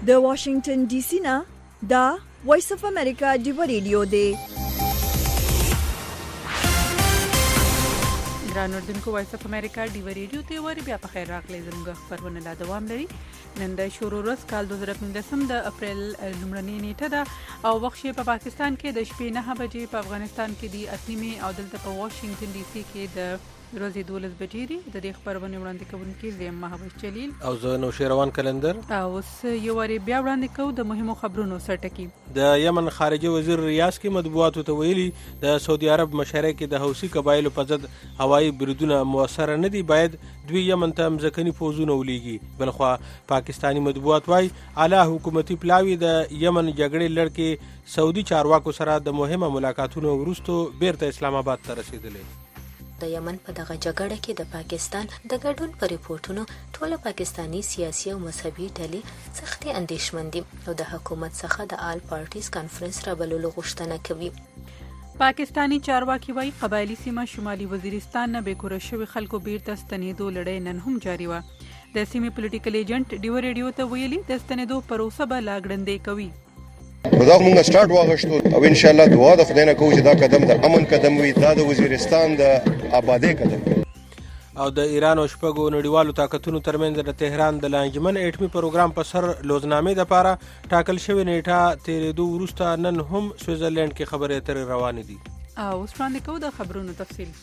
د واشنگټن ډي سي نه دا وایس اف امریکا ډیو ریډیو دی. ګران اردوونکو وایس اف امریکا ډیو ریډیو ته وری بیا په خیر راغلی. زموږ خبرونه لا دوام لري. نن د شروع ورځ کال 2015 د اپریل لومړنۍ نیټه ده او وخت په پاکستان کې د شپې 9 بجې، په افغانستان کې د اتنیمې او دلته په واشنگټن ډي سي کې د ورځې 12 بجې دي. د دې خبرونه وړاندې کوونکي زم محبوب جلیل او زه نوشیروان کلندر. اوس یو وری بیا وړاندې کوو د مهمو خبرونو سرټکی. د یمن خارجه وزیر ریاض کې مطبوعاتو ته ویلي د سعودي عرب مشره کې د حوثي قبایلو په ضد هوایي بریدونه موثر نه دي، باید دوی یمن ته مځکني فوزونه ولیږي. بلخوا پاکستانی مطبوعات وايي اعلی حکومتي پلاوی د یمن جګړې لړ کې سعودي چارواکو سره د مهمه ملاقاتونو وروسته بیرته اسلام آباد ته رسیدلې. د یمن په دغه جګړه کې د پاکستان د ګډون پر ریپورتونو ټول پاکستانی سیاسي او مذهبي ډلې سختي اندېښمن دي او د حکومت څخه د آل پارټیز کانفرنس رابللو غوښتنه کوي. پاکستانی چارواکي وايي قبایلی سیمه شمالي وزیرستان نه بیکوره شوي خلکو بیرته ستنېدو لړۍ نن هم جاري وه. د سیمې پولیټیکل ایجنټ ډیو ریډیو ته ویلي د ستنېدو پروسه به لا ګړندۍ کوي. دا موږ سٹارټ واغښتو او ان شاء الله دعا د خدای نه کوو چې دا قدم د امن قدم وي، دا د وزیرستان د آبادی قدم. او د ایران او شپږو نړیوالو طاقتونو ترمنځ د تهران د لانجمن اټومي پروګرام په سر لوزنامې لپاره ټاکل شوې نیټه تیرېدو وروسته نن هم سویټزرلند کې خبرې اترې روانې دي. او اوس وړاندې کوو د خبرونو تفصیل.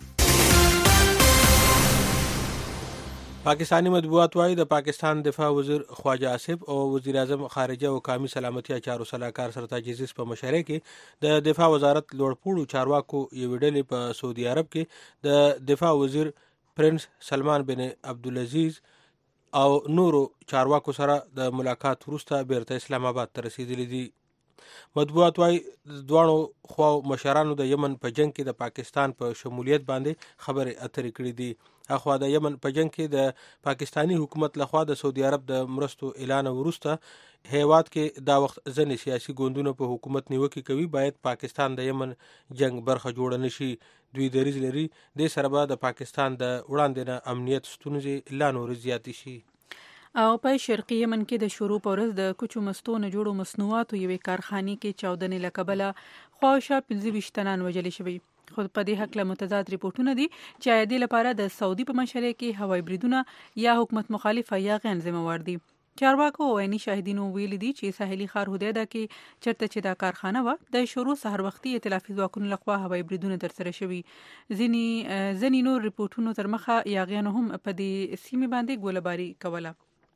پاکستانی مطبوعات وايي د پاکستان دفاع وزیر خواجه آصف او وزیر اعظم خارجه او قومي سلامتي چارو صلاحکار سرتاج عزیز په مشرۍ کې د دفاع وزارت لوړپوړو چارواکو یوې ډلې په سعودي عرب کې د دفاع وزیر پرنس سلمان بن عبدالعزیز او نورو چارواکو سره د ملاقات وروسته بیرته اسلام آباد ته رسیدلي دي. مطبوعات وايي دواړو خواو مشرانو د یمن په جنگ کې د پاکستان په شمولیت باندې خبرې اترې کړې دي. اخوا د یمن په جنگ کې د پاکستانی حکومت لخوا د سعودي عرب د مرستو اعلان وروسته هیواد کې دا وخت ځنې سیاسي ګوندونه په حکومت نیوکې کوي باید پاکستان د یمن جنگ برخه جوړه نشي. دوی دریځ لري د سره به د پاکستان د وړاندې نه امنیت ستونزې لا نور زیاتې شي. او په شرقي یمن کې د شروع په ورځ د کوچو مستو نه جوړو مصنوعاتو یوې کارخانې کې چاودنې له کبله خواوشا 25 تنان وژل شوي. خو په دې حق له متضاد ریپورتونه دي چې آیا دې لپاره د سعودي په مشرۍ کې هوایي بریدونه یا حکومت مخالفه یا غیر ذمہوار دي. چارواکو او عیني شاهدینو ویلي دي چې ساحلي ښار هدیده کې چرته چې دا کارخانه وه د شروع سحر وختي ائتلافي ځواکونو لخوا هوایي بریدونه ترسره شوي. ځینې نور ریپورتونو تر مخه یاغیانو هم په دې سیمې باندې ګولهباري کوله.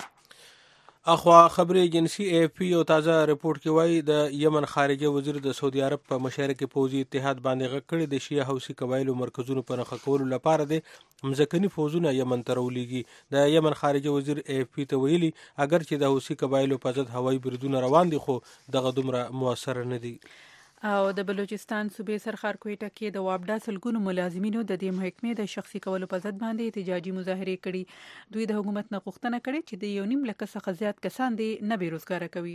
اخوا خبري ایجنسی اے اف پی یو تازه رپورت کې وایي د یمن خارجه وزیر د سعودي عرب په مشرۍ کې پوځي اتحاد باندې غږ کړی د شیعه حوثي قبایلو مرکزونو په نښه کولو لپاره د مځکني فوزونه یمن ته راولېږي. د یمن خارجه وزیر اے اف پی ته ویلي اگر چې د حوثي قبایلو په ضد هوایي بریدونه روان دي خو دغه دومره موثر نه دي. او د بلوچستان صوبې سرخار کویټه کې د وابډا سلګونو ملازمینو د دې محکمې د شخصي کولو په ضد باندې احتجاجي مظاهرې کړي. دوی د حکومت نه غوښتنه کړې چې د 1.5 لک څخه زیات کسان دې نه بیروزګاره کوي.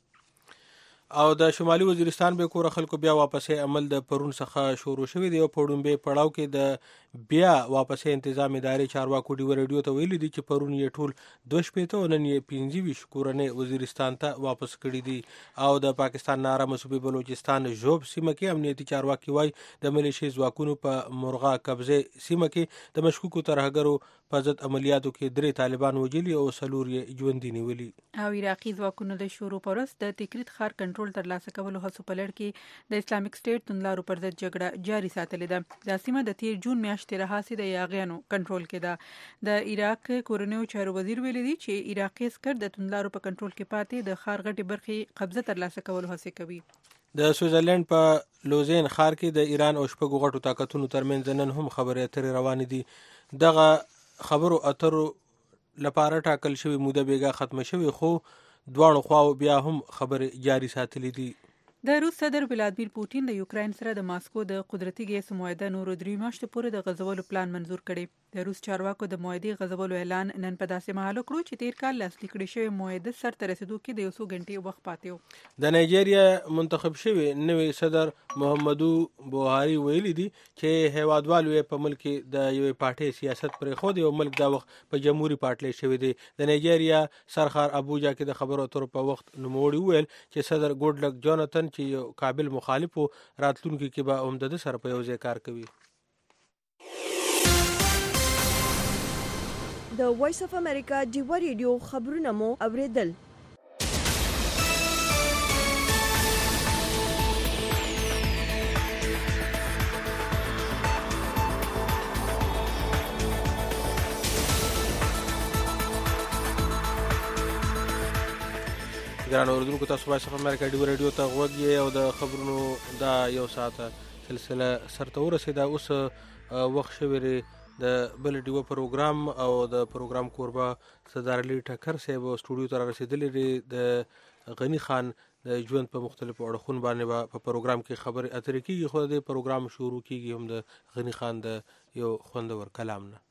او د شمالي وزیرستان به کور خلکو بیا واپسې عمل د پرون څخه شروع شوی دی. په ډومبه پړاو کې د بیا واپسې تنظیم ادارې چارواکو ډیو ریډیو ته ویلي دي چې پرون یې ټول 2 او نن یې 25 کورنۍ وزیرستان ته واپس کړي دي. او د پاکستان نارامه صوبې بلوچستان ژوب سیمه کې امنیتي چارواکي وايي د ملیشي ځواکونو په مرغا قبضه سیمه کې د مشکوکو ترهګرو په ضد عملیاتو کې 3 طالبان وجلي او 4 یې ژوندي نیولي. او عراقي ځواکونو د شروع پرس د تکریت خار کنټرول ترلاسه کولو هڅو په لړ کې د اسلامک سټیټ توندلارو پر ضد جګړه جاري ساتلې ده. دا سیمه د 13 جون میاشتې راهیسې د یاغیانو کنټرول کې ده. د عراق کورنیو چارو وزیر ویلي دی چې عراقي عسکر د توندلارو په کنټرول کې پاتې د خار غټي برخې قبضه ترلاسه کولو هڅه کوي. د سویټزرلند په لوزین ښار کې د ایران او شپږو غټو طاقتونو ترمنځ نن هم خبرې اترې روانې دي. دغه خبرو اترو لپاره ټاکل شوی موده بیګا ختمه شوی خو دواړو خواو بیا هم خبرې جاري ساتلې دي. د روس صدر ولادیمیر پوتین د یوکرين سره د ماسکو د قدرتي ګیس معاهده نور 3 میاشتې پورې د غزولو پلان منزور کړي. د روس چارواکو د معاهدې غزولو اعلان نن په داسې مهال وکړ چې تیر کال لاسلیک کړي شوی معاهده سر ته رسیدو کې د 100 غنټې وخت پاتې و. د نایجیریا منتخب شوی نوی صدر محمدو بوهاري ویلي دي چې هیوادوالو په ملک د یوې پارټۍ سیاست پر خو د ملک د وخت په جمهوریت پارټۍ شوی دی. د نایجیریا سرخار ابوجا کې د خبرو اترو په وخت نوموړي ویل چې صدر ګوډلک جوناتن چې یو قابل مخالف راتلونکي کې به عمده سره په یو ځای کار کوي. د وایس اف امریکا ډیوا ریډیو خبرونه مو اوریدل. ګران اوریدونکو تاسو وایس اف امریکا ډیوا ریډیو ته غوږ یې او د خبرونو دا یو ساعته سلسله سرته ورسېده. اوس وخت شوی د بل ډیوا پروګرام او د پروګرام کوربه سردار علي ټکر صاحب سټوډیو ته رسیدلی دی. د غنی خان د ژوند په مختلفو اړخونو باندې په پروګرام کې خبرې اترې کیږي. خو د پروګرام شروع کیږي هم د غنی خان د یو خوندور کلام نه.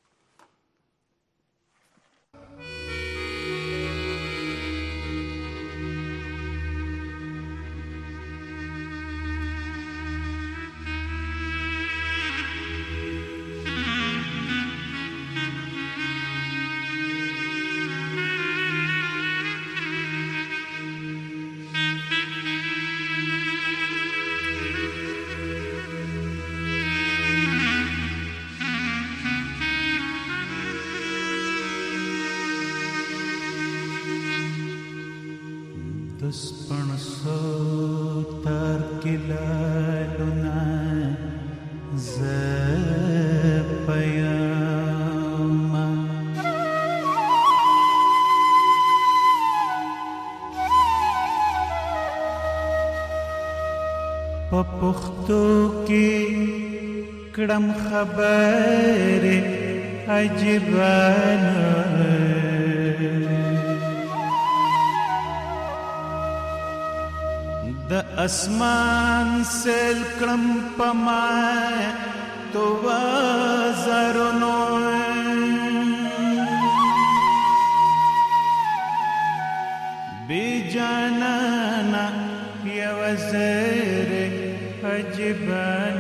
پختو کی کڑم خبر عجبان د اسمان سیل کڑم پمائے تو وزرنو بی جانانا یا وزر عجبان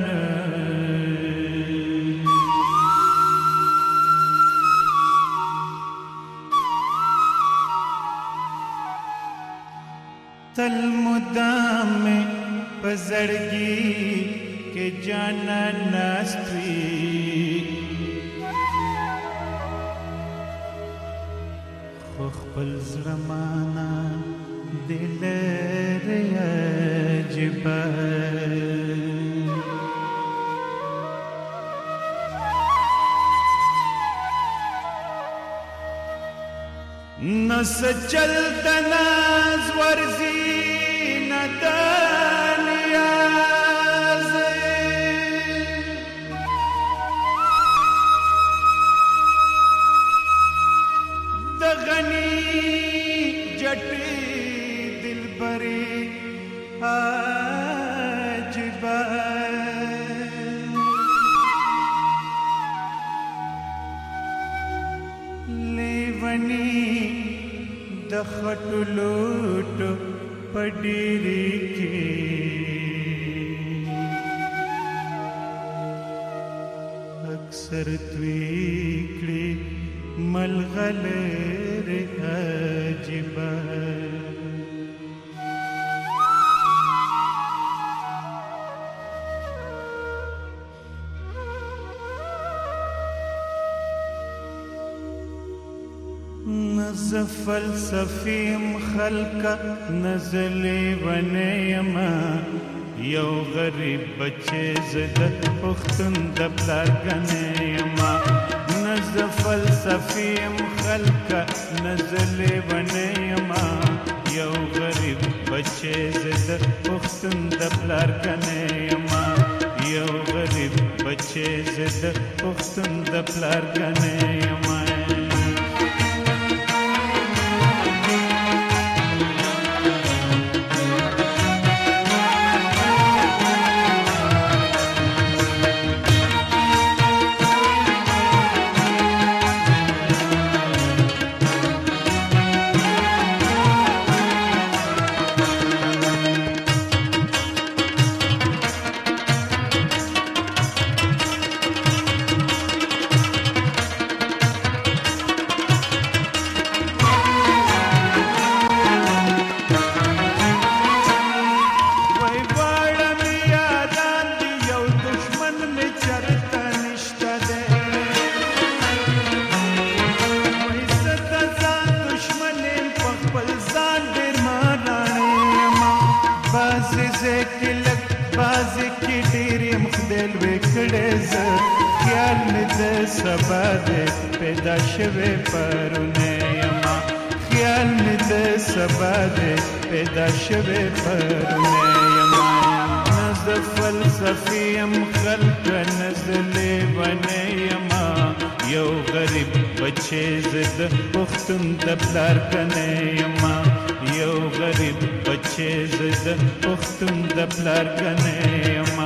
تل مدام پزړګي کې جانا ناستوي خو خپل زړمانا دل عجبان نس چلت ناز ورزی ندان یاز دغنی جٹی دل بری عجبان لیونی د خټلوټ پډيري کې اکثر تویکړي ملغلر عجبان نز فلسفیم خلقا نزلی ونیما یو غریب بچه زد پختن دبلار گنیما نز فلسفیم خلقا نزلی ونیما یو غریب بچه زد پختن دبلار گنیما یو غریب بچه زد پختن دبلار گنیما ویل وکړې ز خیال مې د سبا دې پیدا شوی پرونه یما خیال مې د سبا دې پیدا شوی پرونه یما نزد فلسفیم خلق نزلې ونه یما یو غریب بچې زد پختون د پلار کنه یما یو غریب بچې زد پختون د پلار کنه یما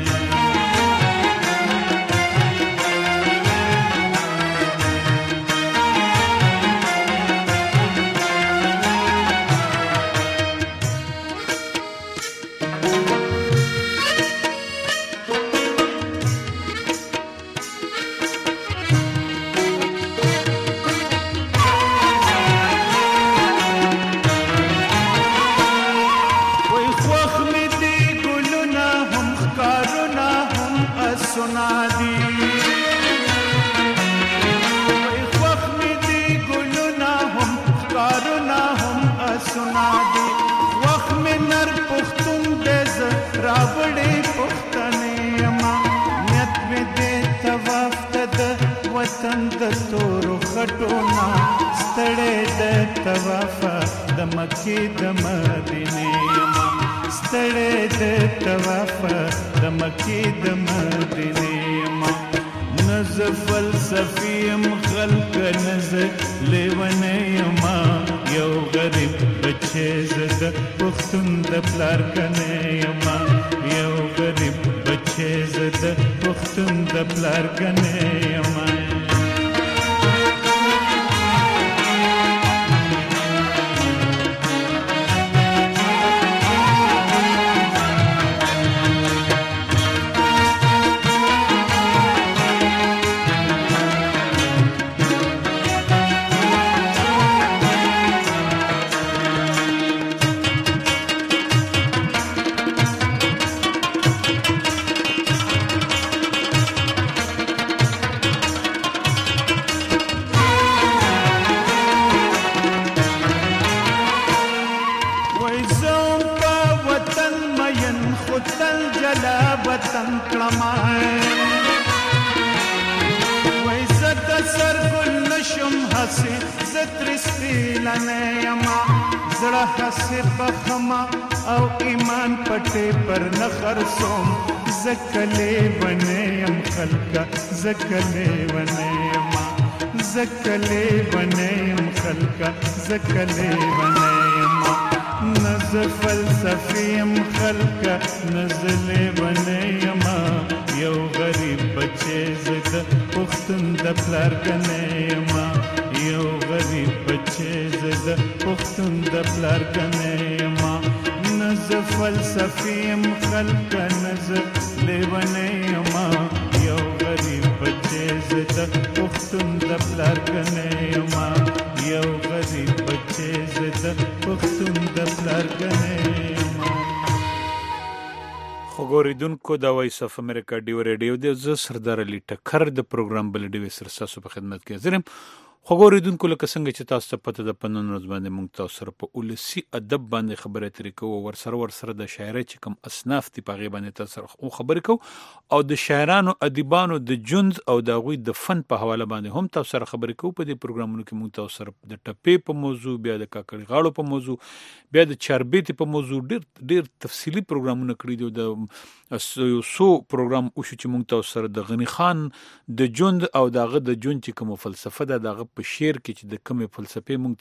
خبرېدونکو د وایس اف امریکا ډیو ریډیو د ز سردار علي ټکر د پروګرام بل ډیو سر تاسو په خدمت کې حاضرم خبرېدونکو لکه څنګه چې تاسو ته پته د پنن ورځ باندې موږ تاسو سره په اولسي ادب باندې خبرې اترې کوو ورسره د شاعرۍ چې کوم اصناف دي په غي باندې تاسو سره خبرې کوو او د شاعرانو ادیبانو د جنز او د غوي د فن په حواله باندې هم تاسو سره خبرې کوو په دې پروګرامونو کې موږ تاسو سره د ټپې په موضوع بیا د کاکړي غاړو په موضوع بیا د چاربېتي په موضوع ډېر تفصیلی پروګرامونه کړی دي د سو پروګرام او چې موږ تاسو سره د غنی خان د جند او دغه د جند چې کوم فلسفه ده دغه په شعر کې چې د کومه فلسفه موږ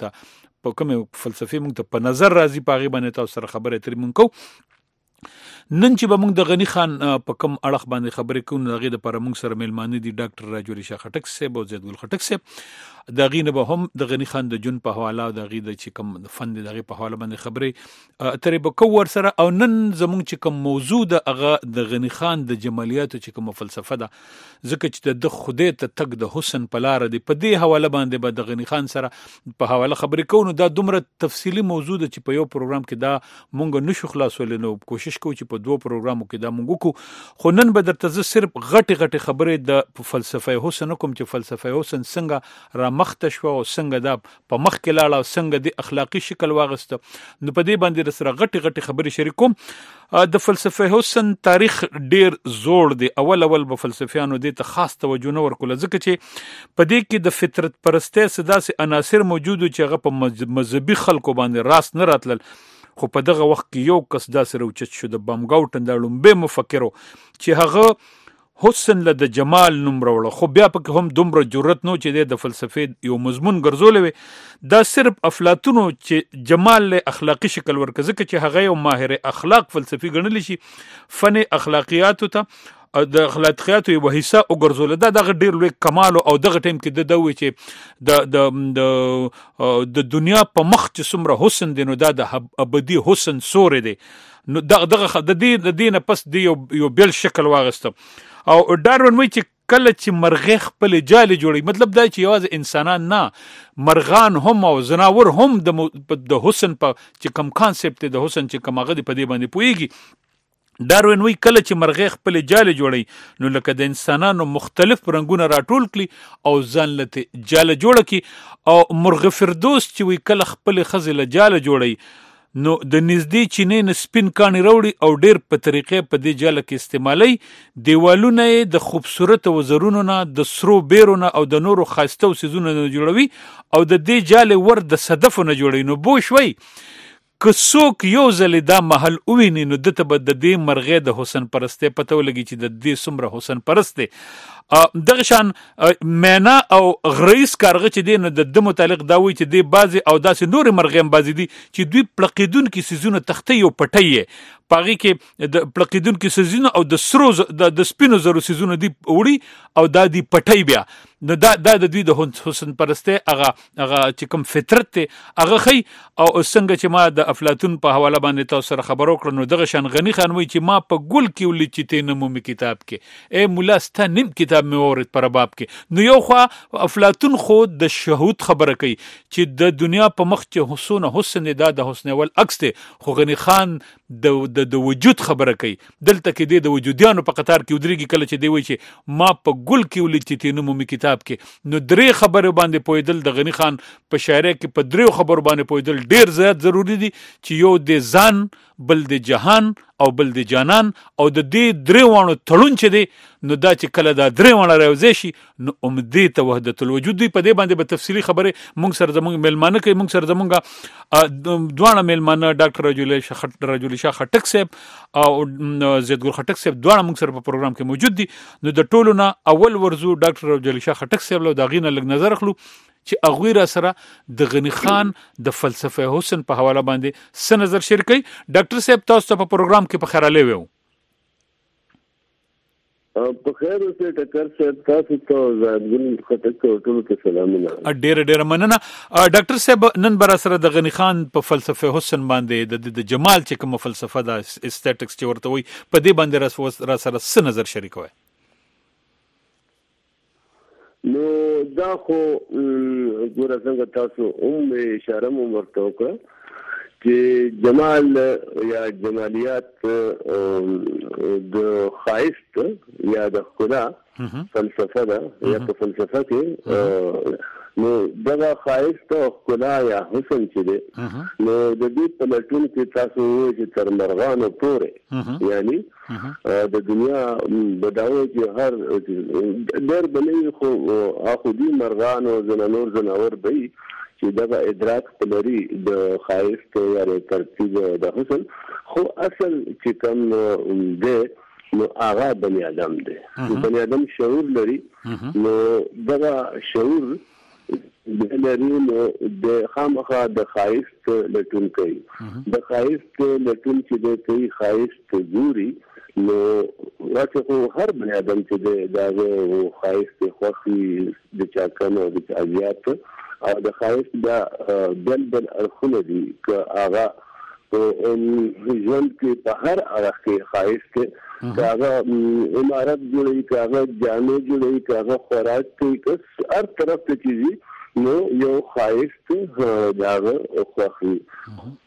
ته په نظر راځي په غي باندې تاسو سره خبرې اترې موږ کوو نن چې به موږ د غنی خان په کوم اړه باندې خبرې کوو دغه د پر موږ سره ملمانه دي ډاکټر راجوري شاه خټک صاحب او زید ګل خټک صاحب دغه نه به هم د غنی خان د جون په حواله دغه د چې کوم فن دغه په حواله باندې خبرې اترې به کوو ور سره او نن زموږ چې کوم موضوع د غنی خان د جمالیاتو چې کوم فلسفه ده ځکه چې د خوده ته تک د حسن په لار دی په دې حواله باندې به د غنی خان سره په حواله خبرې کوو نو دا دومره تفصیلی موضوع ده چې په یو پروګرام کې دا مونږ نشو خلاصول نو کوشش کوو چې په 2 پروګرامو کې دا مونږ کو خو نن به درته صرف غټي خبرې د فلسفه حسن کوم چې فلسفه حسن څنګه را مخته شو او څنګه دا په مخ کې لاړه او څنګه د اخلاقی شکل واغست نو په دې باندې سره غټي خبرې شریکوم د فلسفه حسن تاریخ ډیر زوړ دی اول به فلسفیانو دې ته خاص توجه نه ورکول ځکه چې په دې کې د فطرت پرسته سداسي عناصر موجود چې هغه په مذهبي خلکو باندې راس نه راتلل خو په دغه وخت کې یو کس داسې راوچت شو د بامګاوټن د لومبه مفکرو چې هغه حسن له د جمال نوم راوړ خو بیا پکې هم دومره جرأت نو چې د فلسفې یو مضمون ګرځولې دا صرف افلاطون چې جمال له اخلاقی شکل ورکړي ځکه چې هغه یو ماهر اخلاق فلسفي ګڼل شي فن اخلاقیات ته د اخلاقیات یو حصہ وګرځول دا دغه ډیر لوی کمال او دغه ټیم کې د دوی چې د دنیا په مخ چې څومره حسن دی نو دا د ابدي حسن سوري دی نو دغه د دې نه پس دی یو بل شکل واغسته او ډاروین وایي چې کله چې مرغې خپل جالې جوړي مطلب دا چې یوازې انسانان نه مرغان هم او زناور هم د حسن په چې کم کانسپټ د حسن چې کم هغه په دې باندې پوهیږي ډاروین وایي کله چې مرغې خپل جالې جوړي نو لکه د انسانانو مختلف رنگونه راټول کړي او ځان لته جاله جوړه کړي او مرغ فردوس چې وایي کله خپل خزله جاله جوړي نو د نږدې چینې نه سپین کاڼي راوړي او ډیر په طریقې په دې جاله کې استعمالي دیوالونه د خوبصورت وزرونو نه د سرو بیرو نه او د نورو خاصتو سيزونو نه جوړوي او د دې جاله ور د صدف نه جوړي نو بو شوي که څوک یو ځل دا محل وویني نو دته به د دې مرغې د حسن پرسته پته ولګي چې د دې څومره حسن پرسته دغه شان معنا او غریس کارغه چې دین د متعلق دا وی چې دی بازي او داسې نور مرغېم بازي دي چې دوی پلقیدون کې سيزونه تختې او پټي پاغي کې د پلقیدون کې سيزونه او د سرو د سپینو زرو سيزونه دي وړي او دا دي پټي بیا نو دا د دوی د حسن پرسته هغه چې کوم فطرت ته هغه خي او څنګه چې ما د افلاطون په حواله باندې تاسو سره خبرو کړو نو دغه شان غنی خان وی چې ما په ګل کې ولې چې ته نمو کتاب کې اے مولا ستا نیم کتاب مې اورید پر باب کې نو یو خو افلاطون خو د شهود خبره کوي چې د دنیا په مخ چې حسن د حسن ول عکس ته خو غنی خان د وجود خبره کوي دلته کې د وجودیانو په قطار کې ودرېږي کله چې دی وایي چې ما په ګل کې ولې چې ته نمو کتاب کې نو درې خبره باندې پویدل د غنی خان په شاعرۍ کې په درې خبرو باندې پویدل ډیر زیات ضروری دي چې یو د ځان بل د جهان او بل د جانان او د دې درې وانو تړون چې دی نو دا چې کله دا درې وانه راوځي شي نو امدې ته وحدت الوجود دی په دې باندې به تفصیلی خبره مونږ سره زمونږ ملمانه کوي مونږ سره زمونږ دوه ملمانه ډاکټر رجل شاه خټک صاحب او زید ګل خټک صاحب دوه مونږ سره په پروګرام کې موجود دي نو د ټولو نه اول ورزو ډاکټر رجل شاه خټک صاحب له داغینه لګ نظر اخلو چې اغوی را سره د غنی خان د فلسفه حسن په حواله باندې څه نظر شریکي ډاکټر صاحب تاسو ته په پروګرام کې په خیراله ویو په خیر اوسه ټکر صاحب تاسو ته زادګل خټک ټول ته سلامونه ډیر مننه ډاکټر صاحب نن بر سره د غنی خان په فلسفه حسن باندې د جمال چې کوم فلسفه د استاتکس چې ورته وي په دې باندې را سره څه نظر شریکوي نو دا خو ګوره څنګه تاسو اشاره مو ورته وکړه چې جمال یا جمالیات د خایست یا د ښکلا فلسفه ده یا په فلسفه کې نو دغه خایست او ښکلا یا حسن چې دی نو د دې په لټون کې تاسو چې تر مرغانو پورې یعنی د دنیا بداوي چې هر ډېر بلې خو دي مرغان او زنانور به چې دغه ادراک پلري د خایست یا ترتیب د حسن خو اصل چې کوم دی نو هغه بني آدم دی بني آدم شعور لري نو دغه شعور د لري نو د خامخا د خایست لټون کوي د خایست لټون چې د کوي خایست ګوري نو راته هر بني آدم چې د خایست خوخي د چا کنه د ازیات او د خایست دا بل ارخونه دي که هغه په ژوند کې په هر اړخ کې خایست که هغه عمارت جوړوي که هغه جامې جوړوي که هغه خوراک کوي که هر طرف ته چیزي نو یو خایست د هغه خوښي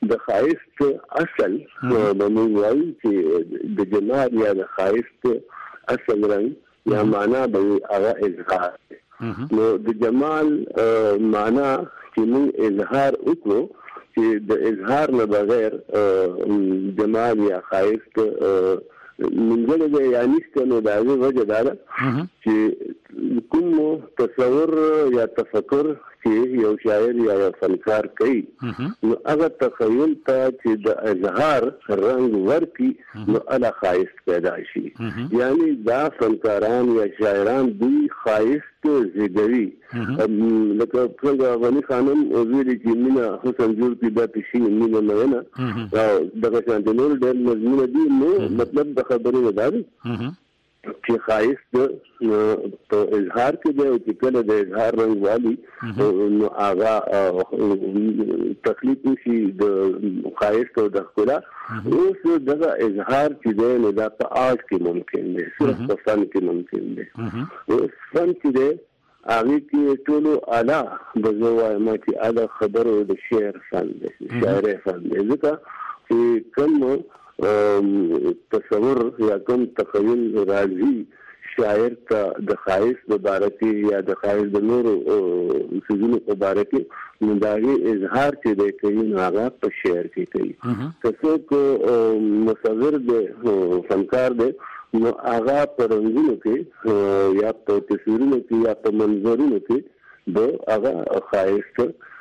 د خایست اصل باندې وایي چې د جمال یا د خایست اصل رنګ یا معنا به هغه اظهار نو د جمال معنا چې موږ اظهار وکړو چې د اظهار نه بغیر جمال یا خایست منځله دی یا نشته نو دا وجه دا ده چې کوم تصور یا تفکر چې یو شاعر یا یو فنکار کوي نو هغه تخیل ته چې د اظهار رنګ ورکي نو اله خایست پیدا شي یعنی دا فنکاران یا شاعران دوی خایست زیږوي لکه څنګه غني خانم ویلي چې مینا حسن جوړ کې دا پېښې مینا نه نه او دغه شان د نور ډېر مضمون دي نو مطلب د خبرې نه دی چې خایست په اظهار کې دی او چې کله د اظهار رنګ والی نو هغه تخلیق شي د خایست او د ښکلا اوس دغه اظهار چې دی نو دا په آرټ کې ممکن دی صرف په فن کې ممکن دی اوس فن چې دی هغه کې ټولو اعلی د زوایم چې اعلی خبرو د شعر فن دی شاعري فن دی ځکه چې کوم تصور یا کوم تخیل راځي شاعر ته د خایست مبارکي یا د خایست د نور سيزونو مبارکي نو دا اظهار چې دی کوي هغه په شعر کې کوي که څوک مصور دی فنکار دی نو هغه په رنګونو کې یا په تصویرونو کې یا په منظرونو کې د هغه خایست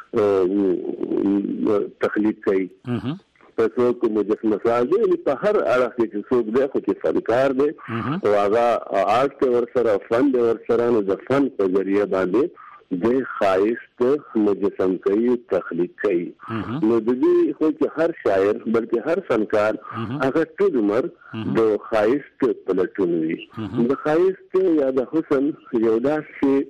تخلیق کوي په څوک مجسمه ساز دی په هر اړه کې څوک دی خو چې فنکار دی او هغه آرټ ورسره فن دی ورسره نو د فن په ذریعہ باندې د خایست مجسم کوي تخلیق کوي نو د دې خو چې هر شاعر بلکې هر فنکار هغه ټول عمر د خایست په لټون وي د خایست یا د حسن یو داسې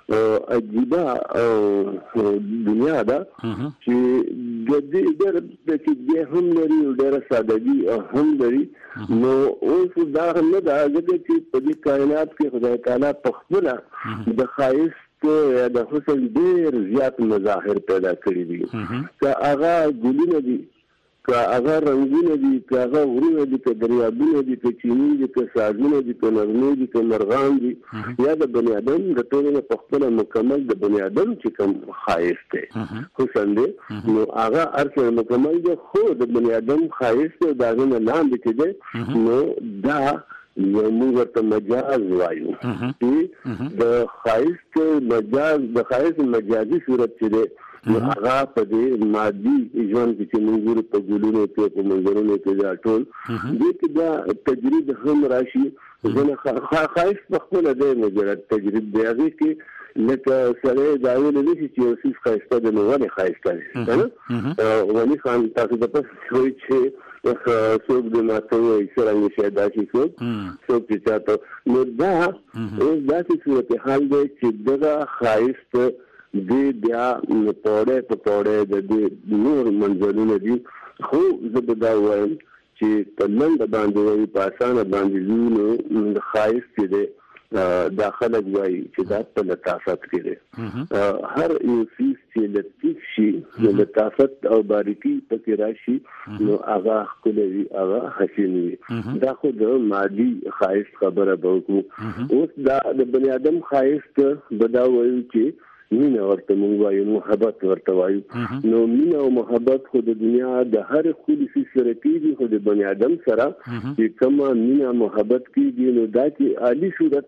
عجیبه دنیا ده چې د دې ډېر هم لري او ډېر سادهګي هم لري نو اوس دا نه ده چې په دې کائنات کې خدای تعالی په خپل د خایست یا د حسن ډېر زیات مظاهر پیدا کړی دي که هغه ګلونه دي که هغه رنګونه دي که هغه غرونه دي که دریابونه دي که چینی دي که سازونه دي که نغمې دي که مرغان دي یا د بني ادم د ټولو په خپل مکمل د بني ادم چې کوم خایست دی حسن دی نو هغه ارڅ مکمل دی خو د بني ادم خایست دا نه لاندې کې دی نو دا یو موږ ورته مجاز وایو چې د خایست مجاز د خایست مجازي صورت چې دی نو هغه په دې مادي ژوند کې موږ ګورو په ګلونو کې په منظرونو کې دا ټول دې کې دا تجرید هم راشي ځنه خایست په خپل د مجرد تجرید دی هغه کې لکه سره دا ویل دي چې یو څه خایسته د نو ونه خایسته دی ونی خان تاسو د پس شوي چې څوک د ماته وي څنګه شي دا چې څوک چې تاسو نو دا اوس داسې صورت حال دی چې دغه خایست دی بیا پوڑے د نور منځلونه دي خو زه دا وایم چې په لنډ باندې وایي په اسانه باندې نو د خایست دی داخله وایي چې دا په لطافت کې دی هر یو څیز چې لطیف شي د لطافت او باریکي پکې راشي نو هغه ښکلی وي هغه حسین وي دا خو د مادي خایست خبره به وکړو اوس دا د بني ادم خایست به دا وایو چې مینه ورته مونږ وایو محبت ورته وایو نو مینه او محبت خو د دنیا د هر خولي سره کېږي خو د بني ادم سره چې کومه مینه محبت کېږي نو دا چې عالی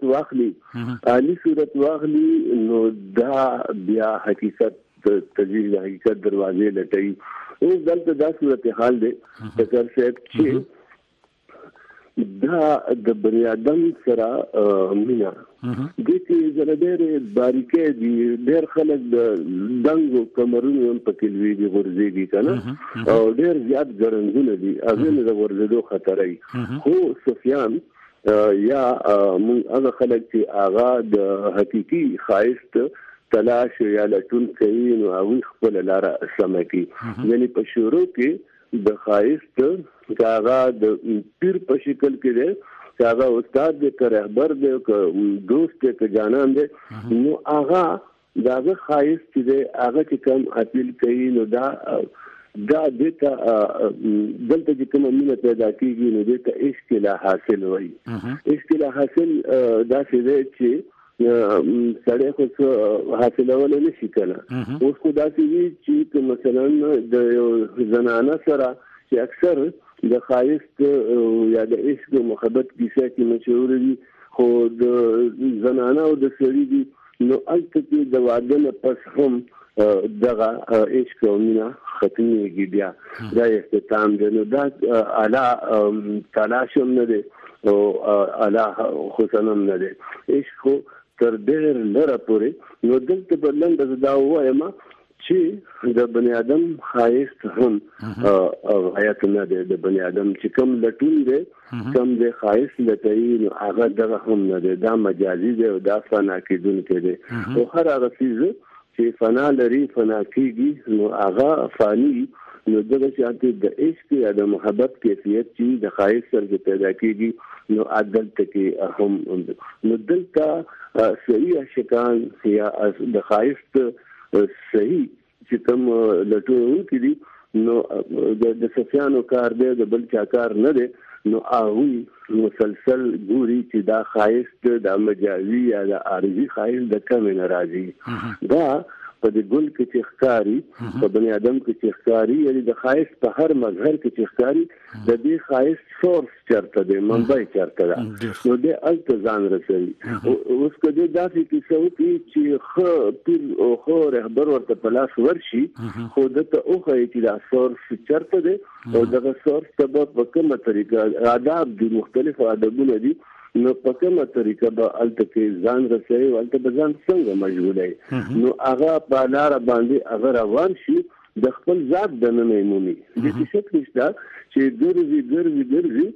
صورت واخلي نو دا بیا حقیقت تجویز د حقیقت دروازې لټوي اوس دلته دا صورت حال دی ډاکټر صاحب چې دا د بني ادم سره مینا د دې زره ډېر باریکې دي ډېر خلک د دنګو کمرونو په کلوي دي غورځيږي کنه او ډېر زیات ګړنګونه دي اغه د ورزيدو خطر ای خو سفیان یا هغه خلک چې هغه د حقيقي خایست تلاش یا لټون کوي نو هغه خپل لار سمه کوي یعنی په شروع کې د خایست کاغه د پیر په شکل کې دی کاغه استاد دی که رهبر دی که دوست دی که جانان دی نو هغه داغه خایست دی هغه چې کوم اپیل کوي نو دا دا دته دلته چې کومه مینه پیدا کیږي نو دته عشق لا حاصل وایي. عشق لا حاصل دا څه دی چې سړی خو حاصلول نه شي کنه. اوس خو دا چې مثلا د زنانه سره چې اکثر د خایست یا د عشق او محبت کیسه کې مشهور دي، خو د زنانه او د سړي دي نو البته د واده نه پس هم دغه عشق او مینا ختمېږي، بیا دا اختتام دی. نو دا اعلی تلاشم نه دی او اعلی حسنم نه دی، عشق خو تر ډېر لره پورې. نو دلته بلند دا وایم چې د بنی آدم خایست هم غایت نه دی، د بنی آدم چې کم لټون دی کم د خایست لټوي نو هغه دغه هم نه دی، دا مجازي دی او دا فنا کېدونکی دی. او هر هغه څیز چې فنا لري فنا کېږي نو هغه فاني. نو دغه شانتي د عشق یا د محبت کیفیت چې د خایست سره پیدا کېږي نو عدل تکي هم. نو دلته صحیح عاشقان یا د خایست صحیح چې کوم لټون کړي نو د سفیانو کار دی، د بل چا کار نه دی. نو هغه مسلسل ګوري چې دا خایست د مجازي یا د عارضي خایست د کم نه راځي. دا په د ګل کې چې ښکاری په بنی آدم کې چې ښکاری یعنی د خایست په هر مظهر کې چې ښکاری د دې خایست سورس چرته دی، منبع چرته ده، نو د التزام رسوي. اوس کله داسې کیسه وکړي چې خو پیر او خو رهبر ورته په لاس ورشي خو دته اوخه چې دا سورس چرته دی او دغه سورس په کومه طریقه آداب دي، مختلف آدابونه دي، نو په کومه طریقه به الته کې ځان رسوي او الته به ځان څنګه مشغولای نو هغه په لار باندې هغه روان شي د خپل ذات د نه مومي. د څه شک نشته چې ګرځي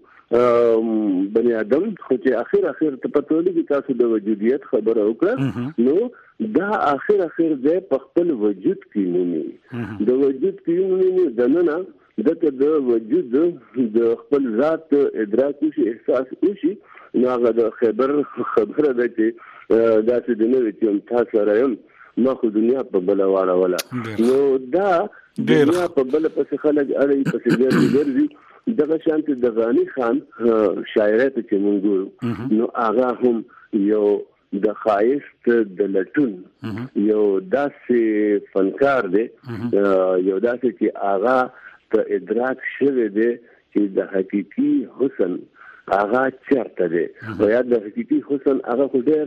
بني آدم خو چې اخر ته پته لګي تاسو د وجودیت خبره وکړه نو دا اخر د خپل وجود کې مومي، د وجود کې مومي د نه دته د وجود د خپل ذات ادراک وشي، احساس وشي. نو هغه د خبره ده چې داسې د نوې چې تاسو رایم ما خو دنیا په بل واړه نو دا دنیا په بل پس خلک اړې پس ګرځي. دغه شانتي د غنی خان شاعرات چې مونږ نو هغه هم یو د خایست د لټون یو داسې فنکار دی، یو داسې چې هغه ته ادراک شوی دی چې د حقيقي حسن هغه چرته دی او یا د حقيقي حسن هغه خو ډېر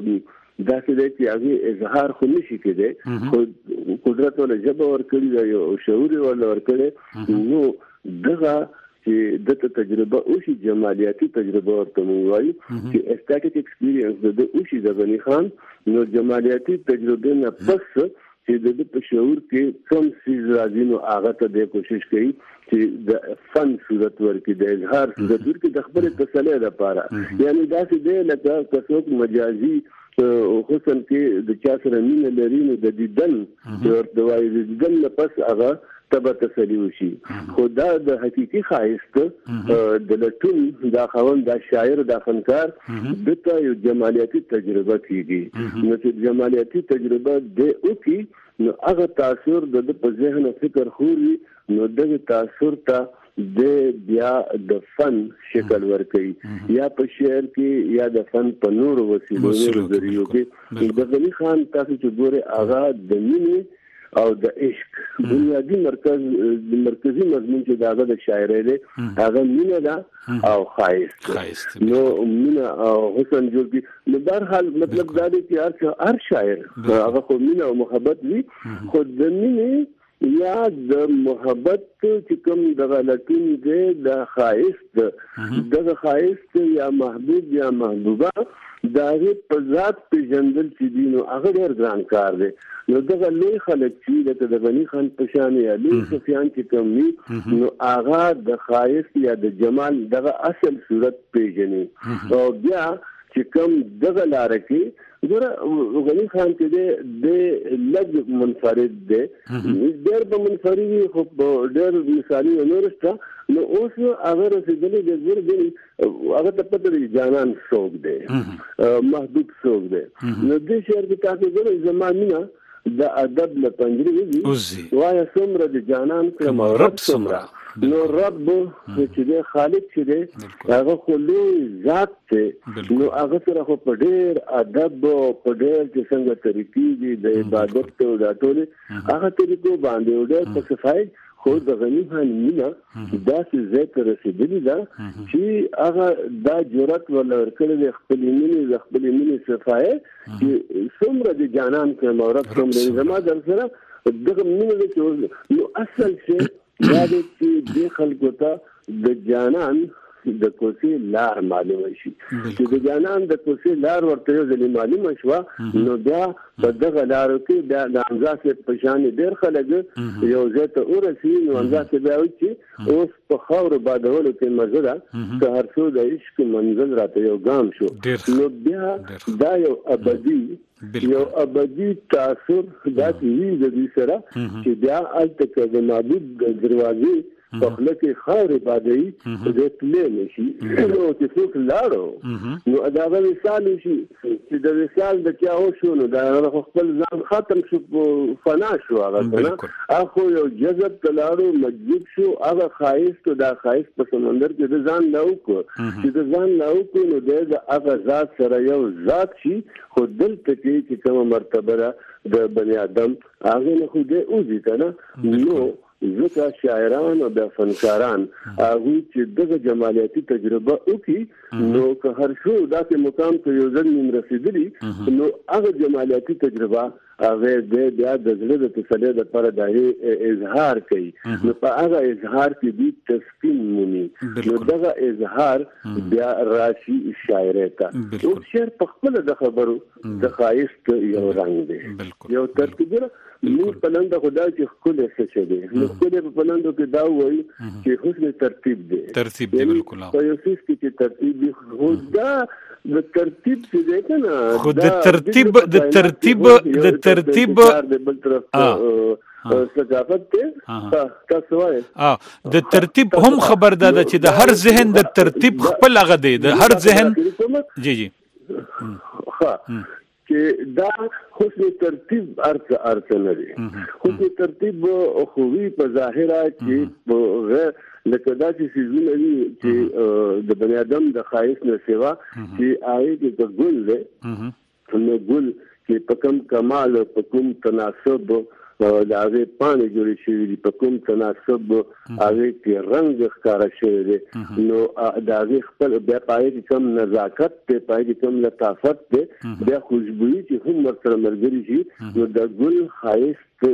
داسې دی چې هغه اظهار خو نشي کېدی، خو قدرت ولا جبه ورکړي او شعور ولا ورکړي. نو دغه چې د تجربه او شي جمالیاتي تجربه ورته وایي چې استاتیک ایکسپیرینس د او شي د غنی خان نو جمالیاتي تجربه نه پس چې د په شعور کې کوم څه راځي نو هغه ته د کوشش کوي چې د فن صورت ورکړي، د اظهار صورت ورکړي د خپل تسلی لپاره. یعنی دا چې د لکه څوک مجازي حسن کې د چا سره مینه لري نو د دیدن ورته وایي د دیدن نه پس هغه تبه تسلی وشي. خو دا د حقيقي خایست د لټون دا خوند دا شاعر دا فنکار دته یو جمالیاتي تجربه کیږي. نو چې جمالیاتي تجربه د اوکی نو هغه تاثیر د په ذهن فکر خوري نو د تاثیر ته د بیا د فن شکل ورکړي یا په شعر کې یا د فن په نور وسیلو ذریعو کې. د غنی خان تاسو چې ګوره هغه د مینې او د عشق بنیادی مرکزی مضمون چې داغه د شاعرۍ دی هغه مینه ده او خایست. نو مینه او حسن جوړ کی نو بهر حال مطلب دا دی چې هر شاعر هغه خو مینه او محبت وي، خو د مینې یا د محبت چې کوم د غلطین دی د خایست دغه خایست یا محبوب یا محبوبه داغه په ذات پیژندل چې دي نو هغه ډېر ګران کار دی. نو دغه لوی خلک چې د غنی خان په شان یا لوی سفیان چې کوم نو هغه د خایست یا د جمال دغه اصل صورت پیژني او بیا چې کوم دغه لار کې ګوره غنی خان چې د لږ منفرد دی ډېر به منفرد خو ډېر مثالي نورسته نو اوس هغه رسېدلې د زور دی هغه ته پته دی جانان څوک دی محبوب څوک دی. نو د شعر کې تاسو ګوره زمانه د ادب له پنجرې وځي وایي څومره د جانان کړم او رب څومره نو رب چې د خالق چې دی هغه خو لوی ذات دی نو هغه سره خو په ډېر ادب او په ډېر چې څنګه طریقې دي د عبادت او د ټولې هغه طریقو باندې او ډېر په صفای خو د غنی خان مینا داسې ځای ته رسېدلې ده چې هغه دا جرأت ورکړی د خپلې مینې صفای چې څومره د جانان کړم او رب څومره زما در سره دغه مینه چې نو اصل شی دا دی چې د خلکو ته د جانان د کوڅې لار معلومه شي چې د جانان د کوڅې لار ورته یو ځل معلومه شوه نو بیا په دغه لارو کې بیا د حمزه صاحب په شان ډېر خلک یو ځای ته ورسي نو حمزه صاحب بیا وایي چې اوس په خاورو بادولو کې مزه ده که هر څو د عشق منزل راته یو ګام شو نو بیا دا یو ابدي تاثر داسې وي د دوی سره چې بیا هلته که د معبود د دروازې په خوله کې خاورې بادوي د تللی نه شي نو چې څوک لاړو نو د هغه وصال شي چې د وصال د چا وشو نو د هغه خپل ځان ختم شو فنا شو هغه نه هغه خو یو جذب ته لاړو مجذوب شو هغه ښایست او دا ښایست په سمندر کې د ځان لا وکړو چې د ځان لا وکړو نو د هغه ذات سره یو ذات شي خو دلته کې کومه مرتبه ده د بني آدم هغه نه خو دې اوزي که نه نو ځکه شاعران او د فنکاران هغوی چې دغه جمالیاتي تجربه وکړي نو که هر شو داسې مقام ته یو ځل نیم رسېدلي نو هغه جمالیاتي تجربه هغه بیا د زړه د تسلۍ دپاره د هغې اظهار کوي نو په هغه اظهار کې دوی تسکین مومي نو دغه اظهار بیا راشي شاعرۍ ته اوس شعر په خپله د خبرو د ښایست یو رنګ دی یو ترتیب موږ په لنډه خو دا چې ښکلی څه څه دی نو ښکلی په لنډو کې دا ووایي چې حسن ترتیب دی بالکل په یو څیز کې چې ترتیب دی خو دا د ترتیب چې دی که نه خو د ترتیب بل طرف ثقافت دی تاسو وایئ د ترتیب هم خبر ده چې د هر ذهن د ترتیب خپل هغه دی د هر ذهن جی چې دا حسن ترتیب ارث نه دی حسن ترتیب خوي په ظاهره چې لکه داسې څیزونه دي چې د بني آدم د ښایست نه سوا چې هغې کې که ګل دی نو ګل کې په کوم کمال په کوم تناسب د هغې پاڼې جوړې شوي دي په کوم تناسب هغې کې رنګ ښکاره شوی دی نو د هغې خپل بیا په هغې کې کوم نزاکت دی په هغې کې کوم لطافت دی بیا خوشبويي چې هم ورسره ملګري شي نو د ګل ښایست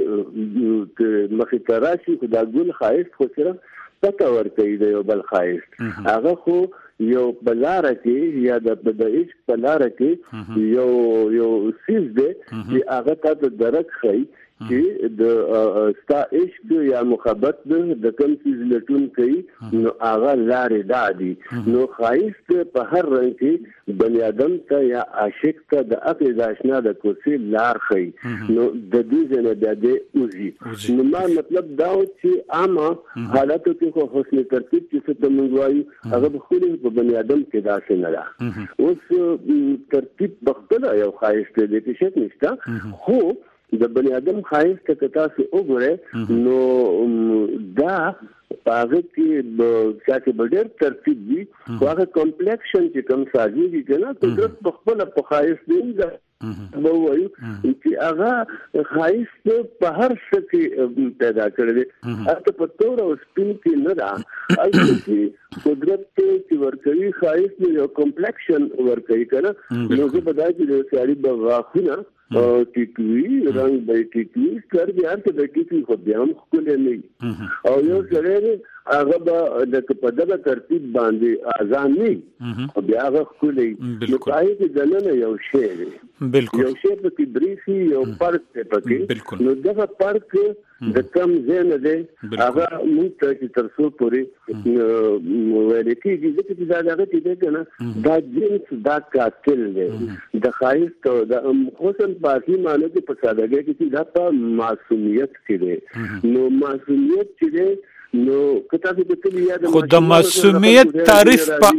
مخې ته راشي خو دا ګل ښایست خو صرف پته ورکوي د یو بل ښایست هغه خو یو په لاره کې یا د عشق په لاره کې یو څیز دی چې هغه تا ته درک ښایي چې د ستا عشق یا محبت د کوم څیز لټون کوي نو هغه لارې دا دي نو ښایست په هر رنګ کې بني آدم ته یا عاشق ته د هغې د اشنا د کوڅې لار ښایي نو د دې ځای نه بیا دی وځي نو ما مطلب دا و چې عامه حالاتو کې خو حسن ترتیب چې څه ته موږ وایو هغه بخپلې په بني آدم کې داسې نه ده اوس ترتیب بخپله یو ښایست دی کې شک نشته خو د بني آدم ښایست که تاسو وګورئ نو دا په هغه کې چا کې به ډېر ترتیب وي خو هغه کمپلیکشن چې کوم سازېږي که نه قدرت په خپله په ښایست دی به ووایو چې هغه ښایست په هر څه کې پیدا کړی دی هلته په تور او سپین کې نه ده هلته چې قدرت چې ورکوي ښایست یو کمپلیکشن ورکوي که نه نو زه به دا چې د سړي به غاښونه ټیټوي رنګ به یې ټیټوي سترګې هلته به ټیټوي خو بیا هم ښکلی نه وي او یو سړی دی هغه به لکه په دغه ترتیب باندې اذان نه وي خو بیا هغه ښکلی نو په هغې کې دننه یو شی دی یو شی پکې بریښي یو فرق دی پکې نو دغه فرق د کم ځای نه دی هغه موږ ته چې تر څو پورې ویلی کېږي ځکه چې دا د هغه چې دی که نه دا جنس دا قاتل دی د ښایست او د حسن په اصلي معنی کې په سادګۍ کې چې دا په معصومیت کې دی نو معصومیت چې دی نو کتابي د کلی یاد خو د معصومیت تعریف په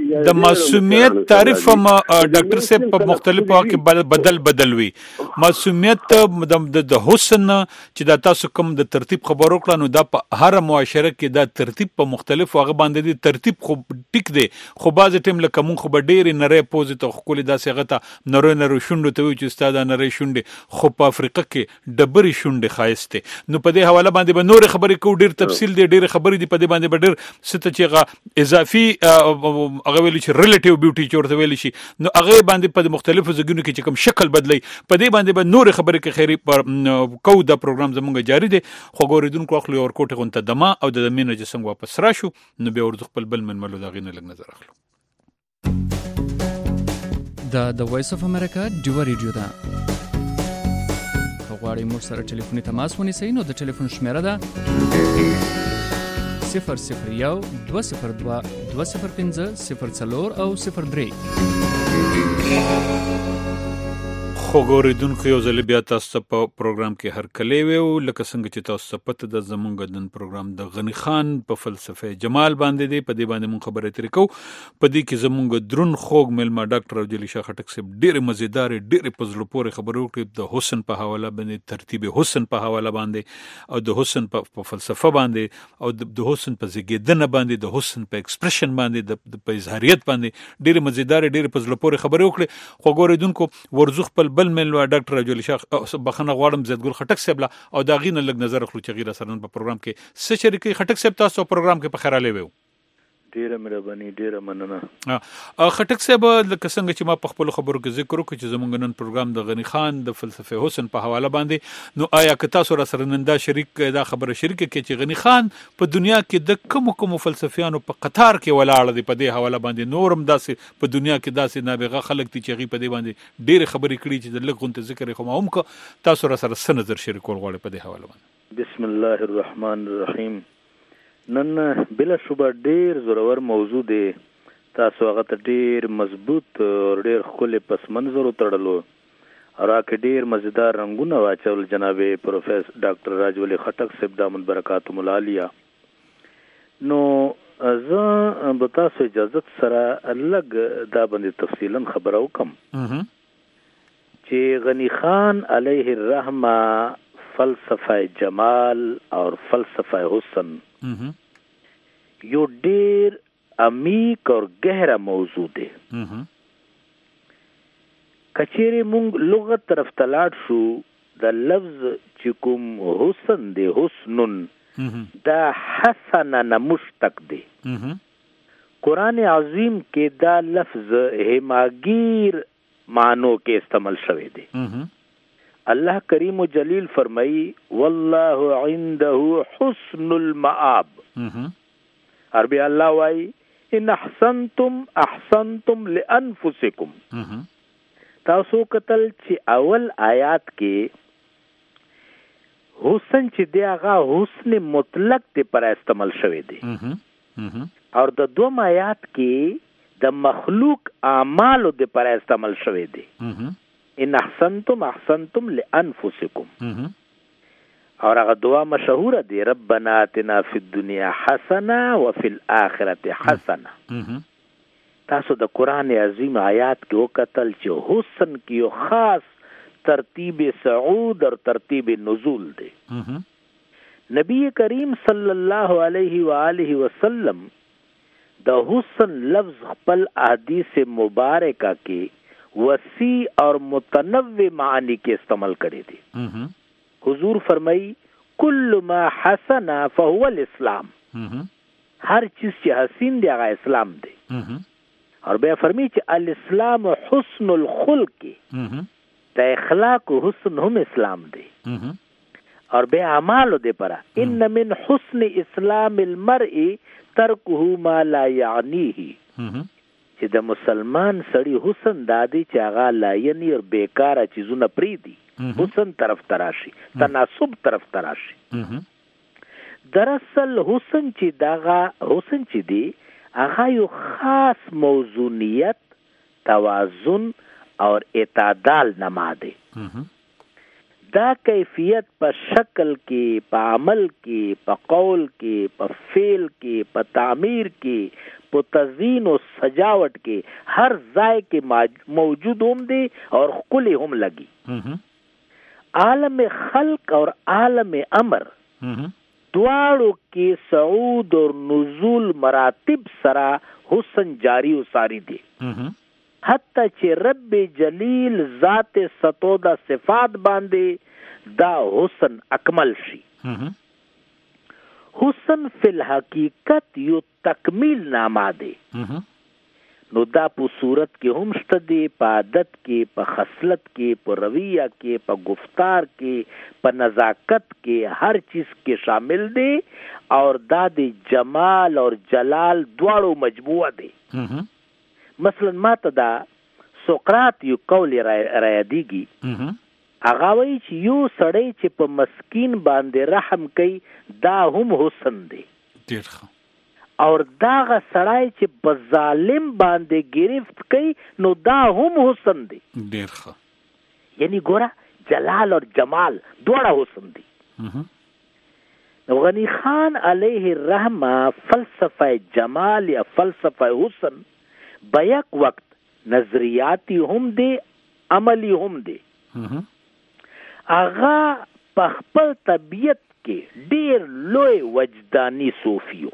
د معصومیت تعریف هم ډاکټر صاحب په مختلفو کې بدل وي. معصومیت د حسن چې دا تاسو کوم د ترتیب خبرو کړه نو دا په هر معاشره کې دا ترتیب په مختلفو هغه باندې دی ترتیب خو ټیک دی خو باز ټیم لکه مون خو ډېر نری پوز ته خولي دا څنګه ته نرو شوندو ته وي چې استاد نری شونډې خو په افریقا کې ډبري شونډې خایسته. نو په دې حواله باندې به نور خبرې کو ډېر تفصیل دی ډېر خبرې دی په دې باندې به ډېر ست چې اضافي هغه ویل چې ریلیټیو بیوټي چورته ویل شي نو هغه باندې په مختلفو ځګونو کې چې کوم شکل بدلی په دې باندې به نور خبرې کې خیری پر کو دا پروګرام زمونږ جاری دی. خو ګوریدونکو خپل ورکوټه غونته دما او د مینه چې څنګه واپس راشو نو به ورته خپل بل منملو دا غینه لګ نظر اخلو. د وایس اف امریکا ډیو ریډیو دا غواړئ موږ سره ټلیفوني تماس ونیسئ نو د ټلیفون شمیره ده 001 202 205 04 او 03. خو ګوریدونکو یو ځل بیا تاسو په پروګرام کې هر کلی ویو لکه څنګه چې تاسو پته د زمونږ د پروګرام د غنی خان په فلسفه جمال باندې دی په دې باندې مون خبرې ترې کو په دې کې زمونږ درون خوږ ملما ډاکټر عبدالله شاه خټک صاحب ډېر مزیدار ډېر پزلو پورې خبرو کړې د حسن په حواله باندې ترتیب حسن په حواله باندې او د حسن په فلسفه باندې او د حسن په زیږیدنه باندې د حسن په ایکسپریشن باندې د په اظهاریت باندې ډېر مزیدار ډېر پزلو پورې خبرو کړې. خو ګوریدونکو ورزخ خپل بل ملوا ډاکټر عبدالله شاه بخنه غواړم زیدګل خټک صاحب او دا غینه لګ نظر خلو چې غیر سرن په پروګرام کې څه شریکي خټک صاحب تاسو پروګرام کې په خیراله ویو ډیره مهرباني ډیره مننه. خټک صاحب لکه څنګه چې ما په خپل خبرو کې ذکر وکړ چې زمونږ نن پروګرام د غنی خان د فلسفه حسن په حواله باندې نو آیا که تاسو را سره نن دا شریک دا خبره شریک کې چې غنی خان په دنیا کې د کوم فلسفیانو په قطار کې ولاړ دي په دې حواله باندې نورم داسې په دنیا کې داسې نابغه خلک دي چې غي په دې باندې ډېر خبرې کړي چې د لغونته ذکر خو ما هم تاسو را سره څه نظر شریکول غواړي په دې حواله باندې. بسم الله الرحمن الرحیم. نن بلا شوبه ډیر زورور موضوع دی تاسو هغه ته ډیر مضبوط او ډیر خپل پس منظر تړلو راکه ډیر مزیدار رنگونه واچول جناب پروفیسور ډاکټر راجولی خټک صاحب دامن برکاتهم العالیه. نو زه به تاسو اجازه سره الګ دا باندې تفصیلا خبرو کوم چې غنی خان علیه الرحمه فلسفه جمال اور فلسفه حسن یو ډیر عمیق اور گہرا موضوع دی. کچېری مونږ لغت طرف تلاړ شو د لفظ چې کوم حسن دی حسنن دا حسن نه مشتق دی. قرآن عظیم کې دا لفظ هماگیر معنوں کې استعمال شوی دی. اللہ کریم و جلیل فرمائی واللہ عنده حسن المآب. عربی اللہ وائی ان احسنتم احسنتم لانفسکم. تاسو قتل چې اول آیات کې حسن چې دی هغه حسن مطلق دی پر استعمال شوی دی اور د دوم آیات کې د مخلوق اعمال دی پر استعمال شوی دی. ان احسنتم احسنتم لانفسکم اور هغه دعا مشهوره دی ربنا آتنا فی الدنیا حسنه وفي الاخره حسنه. تاسو د قرآن عظیم آیات کې وکتل چې حسن کې یو خاص ترتیب صعود اور ترتیب نزول دی. نبی کریم صلی الله علیه و آله وسلم د حسن لفظ خپل احادیث مبارکه کې وسیع اور متنوع معنی کے استعمال کرے تھے. حضور فرمائی کل ما حسن فهو الاسلام. ہر چیز سے حسین دے گا اسلام دے. اور بے فرمی کہ الاسلام حسن الخلق تا اخلاق و حسن ہم اسلام دے. اور بے اعمال دے پرا ان من حسن اسلام المرء ترکه ما لا یعنیه. چې د مسلمان سړی حسن دادی چې هغه لاینی او بیکاره چیزونه پریدي حسن طرف تراشي تناسب طرف تراشي. دراصل حسن چې داغه حسن چې دی هغه یو خاص موزونیت توازن اور اعتدال نماده. دا کیفیت په شکل کې په عمل کې په قول کې په فعل کې په تعمیر کې په تزیین او سجاوٹ کې هر ځای کې موجود هم دی اور ښکلی هم لګي. عالم خلق اور عالم امر دواړو کې صعود اور نزول مراتب سره حسن جاری و ساری دی. حتی چې رب جلیل ذات ستوده صفات باندې دا حسن اکمل شي. حسن فی الحقیقت یو تکمیل نامه دی. نو دا په صورت کې هم شته دی، په عادت کې، په خصلت کې، په رویه کې، په گفتار کې، په نزاکت کې، هر چیز کې شامل دی اور دا دی جمال اور جلال دواړو مجموعه دی. مثلا ما ته دا سقراط یو قول را یادېږي، هغه وایي چې یو سړی چې په مسکین باندې رحم کوي دا هم حسن دی. ډېر ښه. اور داغه سړی چې په ظالم باندې گرفت کوي نو دا هم حسن دی. ډېر ښه. یعنی ګوره جلال اور جمال دواړه حسن دی. نو غنی خان علیه الرحمه فلسفه جمال یا فلسفه حسن به یک وقت نظریاتی هم دی، عملی هم دی. هغه په خپل طبیعت کې ډیر لوی وجدانی صوفیو.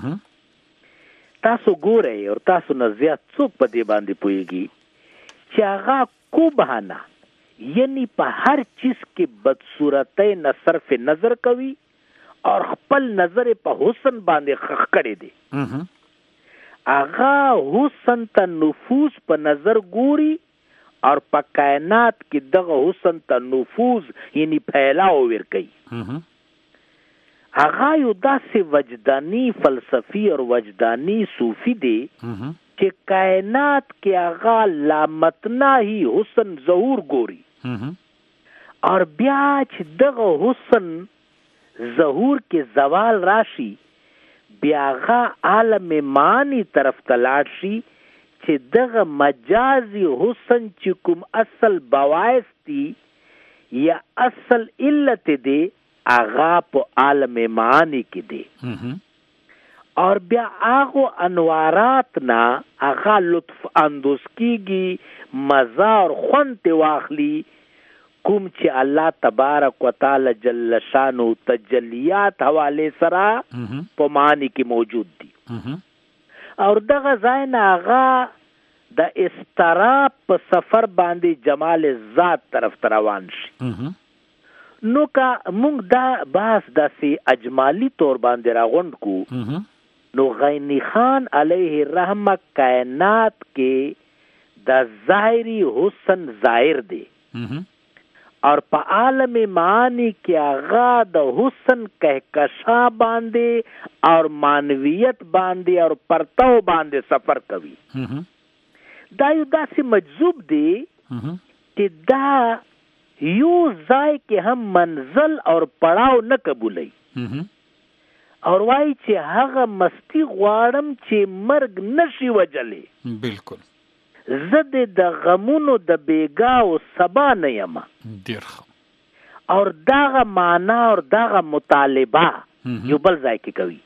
تاسو ګورئ او تاسو نه زیات څوک په دې باندې پوهیږي چې هغه کو بهانه یعنی په هر چیز کې بدصورتۍ نه صرف نظر کوي اور خپل نظر په حسن باندې خخ کړی دی. هغه حسن ته نفوذ په نظر ګوري اور په کائنات کې دغه حسن ته نفوذ یعنی پھیلاو ورکوي. هغه یو داسې وجدانی فلسفی اور وجدانی صوفی دی چې کائنات کې هغه لامتنا ہی حسن ظهور ګوري اور بیا چې دغه حسن ظهور کې زوال راشي بیا هغه عالم معنی طرف ته لاړ شي چې دغه مجازي حسن چې کوم اصل بواعث دي یا اصل علت دی هغه په عالم معانی کې دی اور بیا هغه انوارات نه هغه لطف اندوز کیږي مزه اور خوند واخلي کوم چې الله تبارک وتعالى جل شانو تجلیات حواله سره په معانی کې موجود دي. اور دغه ځای نه هغه د استراب په سفر باندې جمال ذات طرف روان شي. نو کا مونږ دا باس داسې اجمالی طور باندې راغونډ کو نو غنی خان علیه الرحمه کائنات کې د ظاهری حسن ظاهر دی اور په عالم معانی کې هغه د حسن کهکشا باندې اور مانویت باندې اور پرتو باندې سفر کوي. دا یو داسې مجذوب دی چې دا یو ځای کې هم منزل اور پړاو نه قبولي اور وای چې هغه مستی غواړم چې مرګ نشي وجلې. بالکل. زه د غمونو د بیګاو سبا نه یم. ډېر ښه. اور داغه معنا اور داغه مطالبه یو بل ځای کې کوي.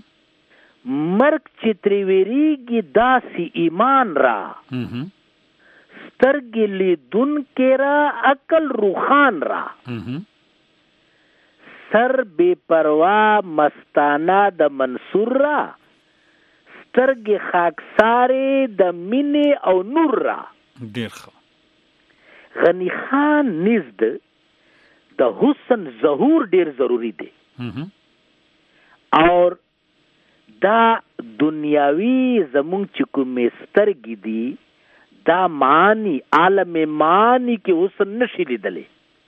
مرګ چې تری ویریږي داسې ایمان را سترګې لیدون کې را عقل روخان را سر بے پروا مستانه د منصور را سترګې خاکسارې د مینې او نور را. ډېر ښه. غنی خان نزد د حسن ظهور ډېر ضروری دی اور دا دنیاوی زمونږ چې کومې سترګې دي دا معنی عالم معنی کې حسن نشي لیدلی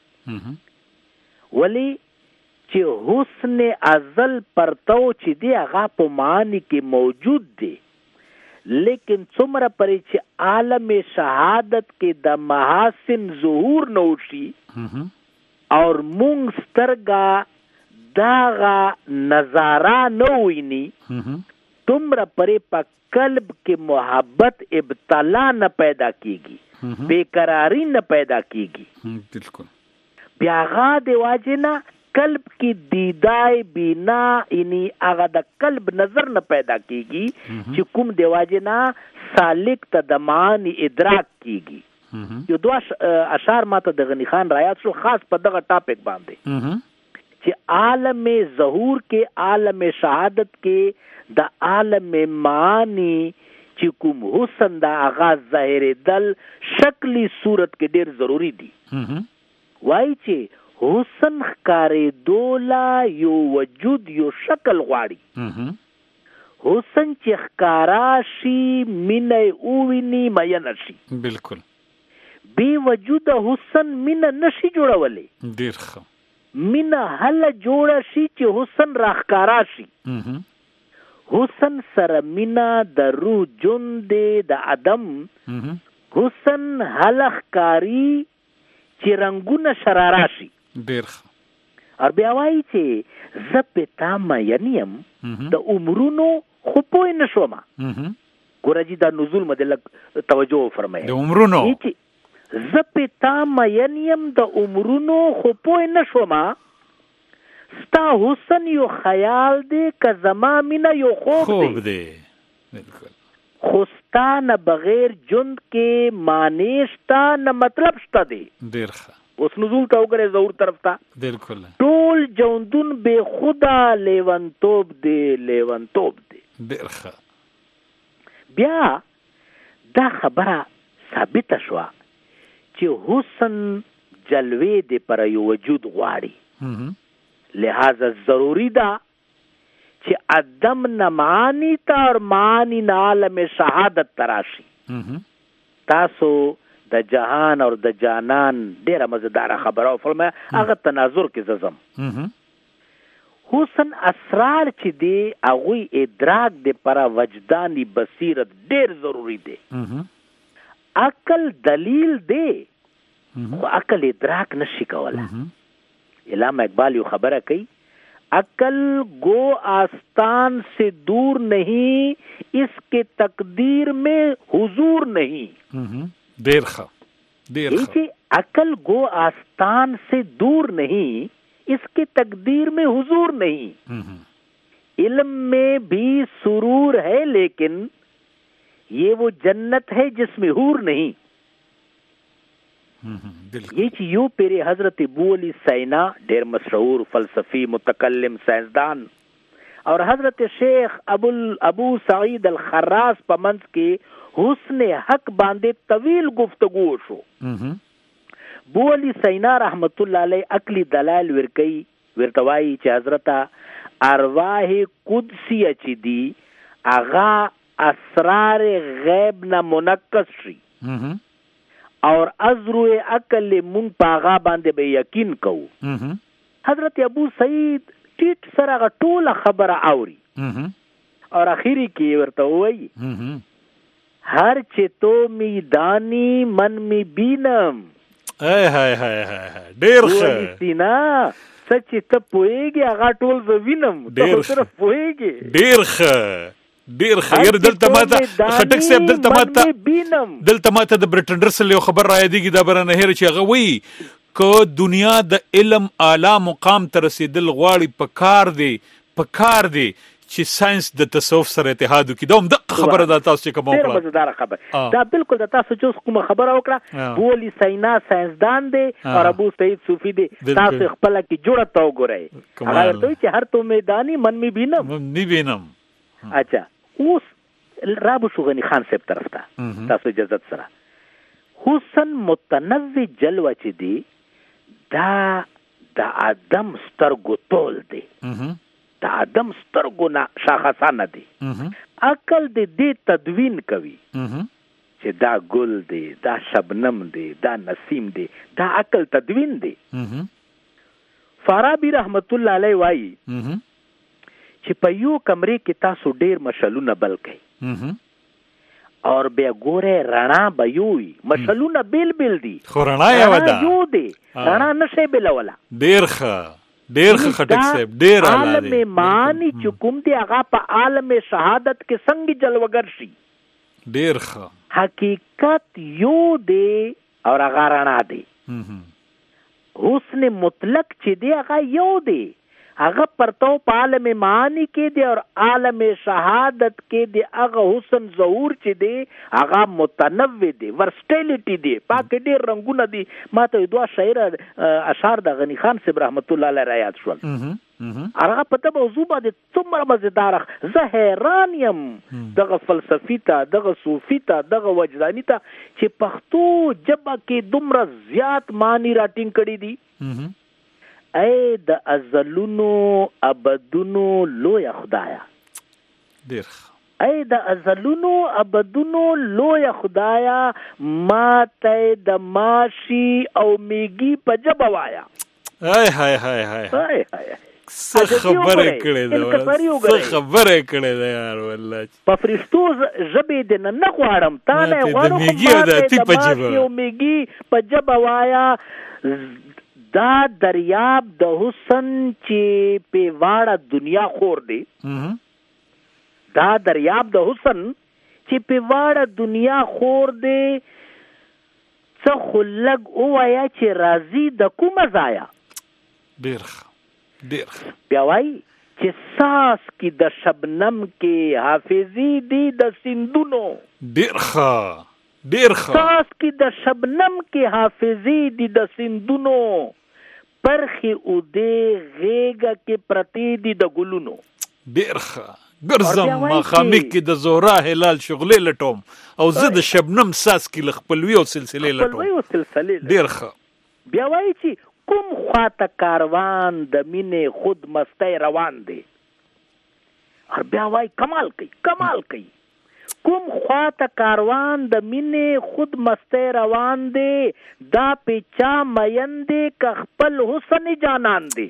ولی چې حسن ازل پرتو چې دی هغه په معنی کې موجود دی لیکن څومره پرې چې عالم شهادت کې د محاسن ظهور نوشي اور مونږ سترګه داغه نظاره نو ویني تمره پرې په قلب کې محبت ابتلا نه پیدا کیږي بیقراری نه پیدا کیږي. بالکل. بیا غا دی واجنا قلب کې دیدای بینا یعنی هغه د قلب نظر نه پیدا کیږي چې کوم دی واجنا سالک ته د معانی ادراک کیږي. یو دوه اشعار ماته د غنی خان رایات شو خاص په دغه ټاپک باندې چې عالم ظهور کې عالم شهادت کې د عالم معانی چې کوم حسن د آغاز ظاهر دل شکلی صورت کې ډیر ضروری دي. وای چې حسن ښکارې دولا یو وجود یو شکل غواړي. حسن چې ښکارا شي مینه اوویني مینه شي. بالکل بی وجود حسن مینه نشي جوړولې. ډیر ښه. مینه هله جوړه شي چې حسن راښکارا شي. حسن سره مینه د روح جون دی د ادم. حسن هله ښکاری چې رنگونه شرارا شي. ډیر ښه. او بیا وایي چې زه پې تا مینیم د عمرونو خو پوه نه شوم. ګوره جي دا نزول مده لږ توجه فرمایه. د عمرونو زه پې تا مینیم د عمرونو خو پوه نه شوم. ستا حسن یو خیال دی که زما مینه یو خوب دی. بالکل. خو ستا نه بغیر جند کې معنی شته نه مطلب شته دی. ډیر ښه. اوس نزول ته وګورئ ظهور طرف ته. بالکل. ټول جوندون بے خدا لیونتوب دی لیونتوب دی. ډیر ښه. بیا دا خبره ثابته شوه چې حسن جلوه دی پر یو وجود غواړي. لہذا ضروری دا چې ادم نه معانی تا اور معانی نه عالم شهادت تراشي. تاسو د جهان اور د جانان ډیره مزیدار خبره فرمایه. هغه تناظر کې ززم حسن اسرار چې دی هغه ادراک دی پر وجدانی بصیرت ډیر ضروری دی. عقل دلیل دی خو عقل ادراک نشي کوله. علامہ اقبال یو خبره کوي عقل گو آستان سے دور نہیں اس کے تقدیر میں حضور نہیں. دیر خواہ. عقل گو آستان سے دور نہیں اس کے تقدیر میں حضور نہیں. علم میں بھی سرور ہے لیکن یہ وہ جنت ہے جس میں حور نہیں. یہ چې یو پیری حضرت ابو علی سینا ډیر مشهور فلسفی متکلم سائنسدان اور حضرت شیخ ابو سعید الخراس په منځ کې حسن حق باندې طویل گفتگو شو. ابو علی سینا رحمت الله علیه عقلی دلائل ورتوای چې حضرت ارواح قدسیه چې دی اغا اسرار غیب نه منقص شي اور ازروع عقل مون پاغا باندې به یقین کو. حضرت ابو سعید ټیټ سره ټوله خبره اوري اور اخیری کې ورته وایي هر چې تو میدانی من می بینم. هاي ډیر ښه. سینا سچ ته پوهیږي هغه ټول زه وینم ته صرف پوهیږي. ډیر ښه. ډیر خیر. دلته ماته خټک صاحب دلته ماته د برټنډر سره خبر را یادېږي دا برانه هر چې هغه وایي که دنیا د علم اعلی مقام ته رسیدل غواړي په کار دی چې ساينس د تصوف سره اتحاد وکړي. دا هم دغه خبره ده تاسو چې کوم وکړه. ډېر مزیدار خبره. دا بالکل د تاسو چې کوم خبره وکړه بولی سینا ساينسدان دی او ابو سعید صوفي دی. تاسو خپل کې جوړه تا وګورئ. هغه ته چې هر تو میدانی من می بینم. اچھا اوس رابو شو غنی خان صاحب طرف ته تاسو اجازه سره حسن متنوع جلوه چې دی دا د آدم سترګو تول دی. د آدم سترګو نه شاخصانه دی. عقل دې تدوین کوي چې دا ګل دی دا شبنم دی دا نسیم دی دا عقل تدوین دی. فارابی رحمت الله علیه وایي چې په یو کمرې کې تاسو ډیر مشلونه بل کړئ اور بیا ګوره رڼا به یوي مشلونه بیل دي خو رڼا یو دی رڼا نشي بلوله. ډیر ښه خټک صاحب ډیر اعلی دی. عالم معنی چې کوم دی هغه په عالم شهادت کې څنګه جلوگر شي. ډیر ښه. حقیقت یو دی اور هغه رڼا دی. حسن مطلق چې دی هغه یو دی، هغه پرتو په عالم معانی کې دی او عالم شهادت کې دی. هغه حسن ظهور چې دی هغه متنوع دی، ورسټیلیټي دی، پاک ډیر رنگونه دي. ما ته دوه شعر اشعار د غنی خان صاحب رحمت الله علیه را یاد شول. هغه په دغه موضوع باندې څومره مزیدار، زه حیران یم دغه فلسفي ته، دغه صوفي ته، دغه وجداني ته چې پښتو ژبه کې دومره زیات معنی راټینګ کړي دي. ای د ازلونو ابدونو لوی خدایا، ډیر ای د ازلونو ابدونو لوی خدایا، ما ته د ماشي او میږي په ژبه وایا. هاي هاي هاي هاي څه خبره کړې ده، څه خبره کړې ده یار. والله په فرشتو ژبې د نه غواړم، تا نه غواړم د ماشي او میږي په ژبه وایا. دا دریاب د حسن چې په واړه دنیا خور دی، دا دریاب د حسن چې په واړه دنیا خور دی، څه خو لږ ووایه چې راځي د کومه ځایه. ډېر بیا وایي چې ساس کې د شبنم کې حافظي دی د سیندونو. ډېر ښه ساس کې د شبنم کې حافظي دی د سیندونو، پرخي اوده غیګه کې پرتی دي د ګلونو. ډیر ښه ګرځم مخامي کې د زهرا هلال شغلې لټوم او زه د شبنم ساس کې لخپلوي او سلسلې لټوم. ډیر ښه. بیا وایي چې کوم خواته کاروان د مینې خود مستی روان دی. او بیا وایي کمال کوي کوم خواته کاروان د مینې خود مستی روان دی، دا پیچا مین دی که خپل حسن جانان دی.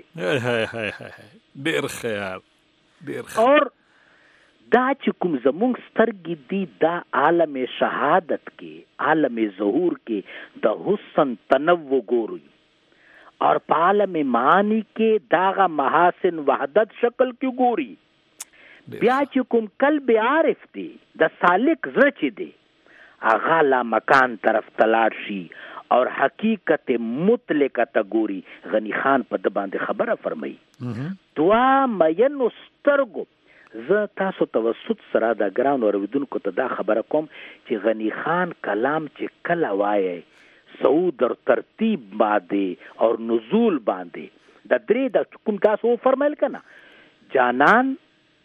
ډیر خیال اور دا چې کوم زمونږ سترګې دي دا عالم شهادت کې، عالم ظهور کې د حسن تنوع ګوري، اور په عالم معانی کې داغه محاسن وحدت شکل کې ګوري. بیا چې کوم قلب عارف دی د سالک زړه چې دی هغه لا مکان طرف تلاړ شي اور حقیقت مطلقه ته ګوري. غنی خان په د باندې خبره فرمایي، دوا مینو سترګو. زه تاسو توسط سره د ګران اوریدونکو ته دا خبره کوم چې غنی خان کلام چې کله وایي سعود اور ترتیب باندې اور نزول باندې د درې د کوم تاسو فرمایل کنه، جانان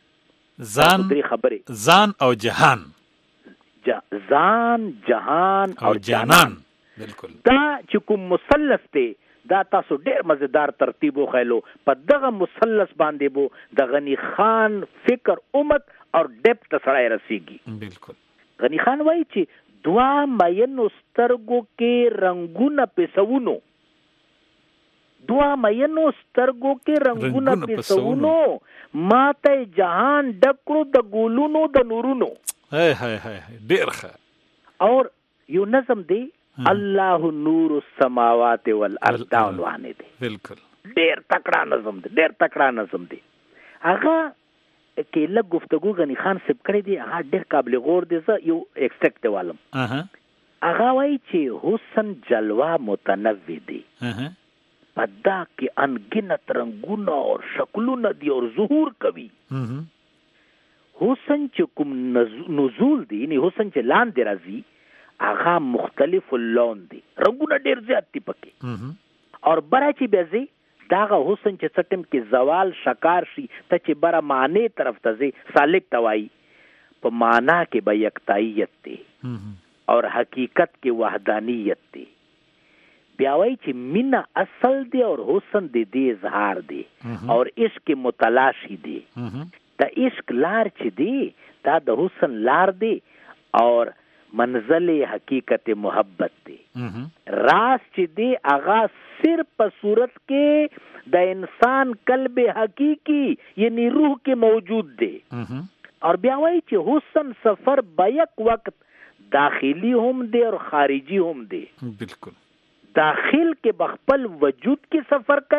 ځان او جهان، ځان جهان او جانان. بالکل دا چې کوم مثلث دی دا تاسو ډېر مزیدار ترتیب وخیلو. په دغه مثلث باندې بو د غنی خان فکر عمق اور ډیپت سره رسیږي. بالکل. غنی خان وایي چې دوا مینو سترګو کې رنگونه پسونو، دوا مینو سترګو کې رنگونه پسونو، ماته جهان ډکړو د ګلونو د نورونو. ډیر ښه. اور یو نظم دی الله نور السماوات والارض عنوان دی. بالکل ډیر تکړه نظم دی. هغه کې لږ گفتگو غنی خان سب کړی دی، هغه ډیر قابل غور دی. زه یو ایکسټریکټ والم. هغه وایي چې حسن جلوه متنوع دی، پدا کې انگنت رنگونه اور شکلونه دی اور ظهور کوي. حسن چې کوم نزول دی، یعنی حسن چې لاندې راځي هغه مختلف اللون دی، رنگونه ډیر زیات دي پکې. اور برا چې بیا ځي داغه حسن چې څټم کې زوال شکار شي ته چې برا معنی طرف ته ځي سالک توای په معنا کې به یکتاییت دی اور حقیقت کې وحدانیت دی. بیا وایي چې مینا اصل دی اور حسن دی اظهار دی اور عشق متلاشی دی. دا عشق لار چې دی دا د حسن لار دی اور منزل حقیقت محبت دی. راز چې دی آغا صرف په صورت کې د انسان قلب حقیقی یعنی روح کې موجود دی. اور بیا وایي چې حسن سفر بیک وقت داخلی هم دی اور خارجی هم دی. بالکل. داخل کې بخپل وجود کې سفر کوي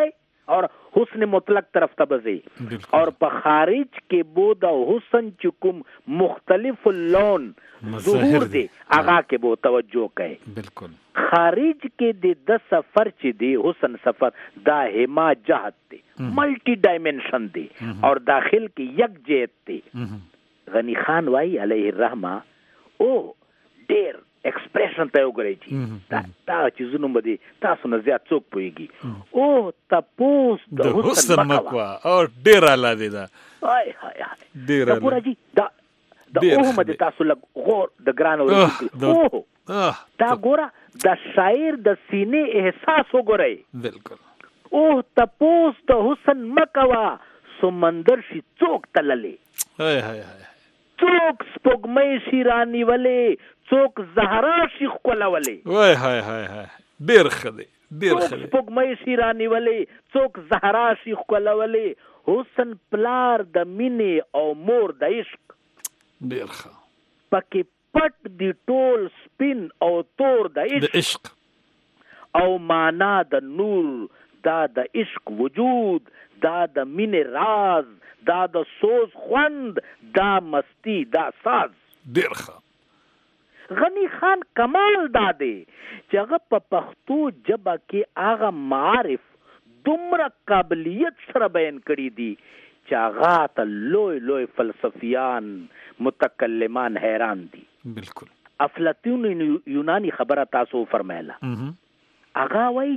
اور حسن مطلق طرف ته بځي اور په خارج کې بو د حسن چکم مختلف لون ظهور دی هغه کې بو توجه کوي بالکل خارج کې د سفر چې دی حسن سفر دا هما جهت دی ملټی ډایمنشن دی اور داخل کې یک جهت دی غنی خان وای علیه الرحمه او ډیر ایکسپریشن ته وګورئ چې دا چې زونو باندې تاسو نه زیات څوک پويږي او تاسو د حسن مکوا او ډیر اعلی دی دا هاي ډیر اعلی پورا جی دا اوه مده تاسو لګ غور د ګران او دا ګورا د شاعر د سینې احساس وګورئ بالکل او تاسو د حسن مکوا سمندر شي څوک تللې هاي هاي هاي څوک سپوږمۍ شي رانی ولې څوک زهرا شي خولولې وای هاي هاي هاي ډیر خدي ډیر خدي سپوږمۍ شي رانی ولې څوک زهرا شي خولولې حسن پلار د مینې او مور د عشق ډیر ښه پکې پټ دی ټول سپین او تور د عشق او معنا د نور دا د عشق وجود دا د مینې راز دا د سوز خوند دا مستی دا ساز ډیر ښه غنی خان کمال دادې چې هغه په پښتو ژبه کې هغه معارف دومره قابلیت سره بیان کړي دي چې هغه ته لوی لوی فلسفیان متکلمان حیران دي بالکل افلاطون یونانی خبره تاسو فرمایله هغه وایي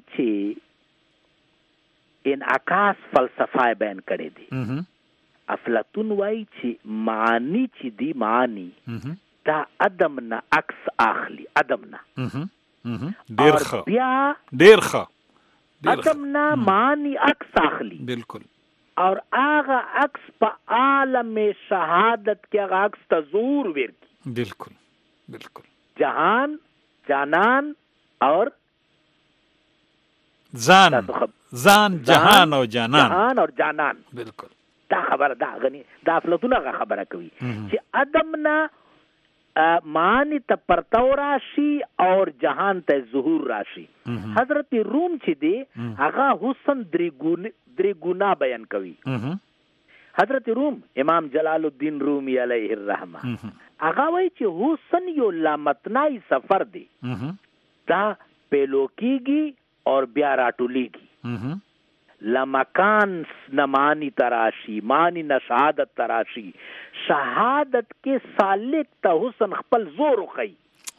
چې انعکاس فلسفه بیان کړي دي افلاطون وایي چې معانی چې دي معانی دا ادم نه عکس اخلي ادم نه ډیر ښه بیا ډیر ښه ادم نه معنی عکس اخلي بالکل اور هغه عکس په عالم شهادت کې هغه عکس ته ظهور ورکړي بالکل بالکل جهان جانان اور ځان جهان او جانان بالکل دا خبره دا غني دا افلاطون هغه خبره کوي چې ادم نه معنی ته پرتاو راشي اور جهان ته ظهور راشي حضرت روم چې دی هغه حسن درې ګنا بیان کوي حضرت روم امام جلال الدین رومی علیه الرحمه هغه وایي چې حسن یو لامتنائی سفر دی دا پیلو کیږي اور بیا راټولیږي لمکان نمانی تراشی مانی نہ شہادت تراشی شہادت کے سالک تا حسن خپل زور خی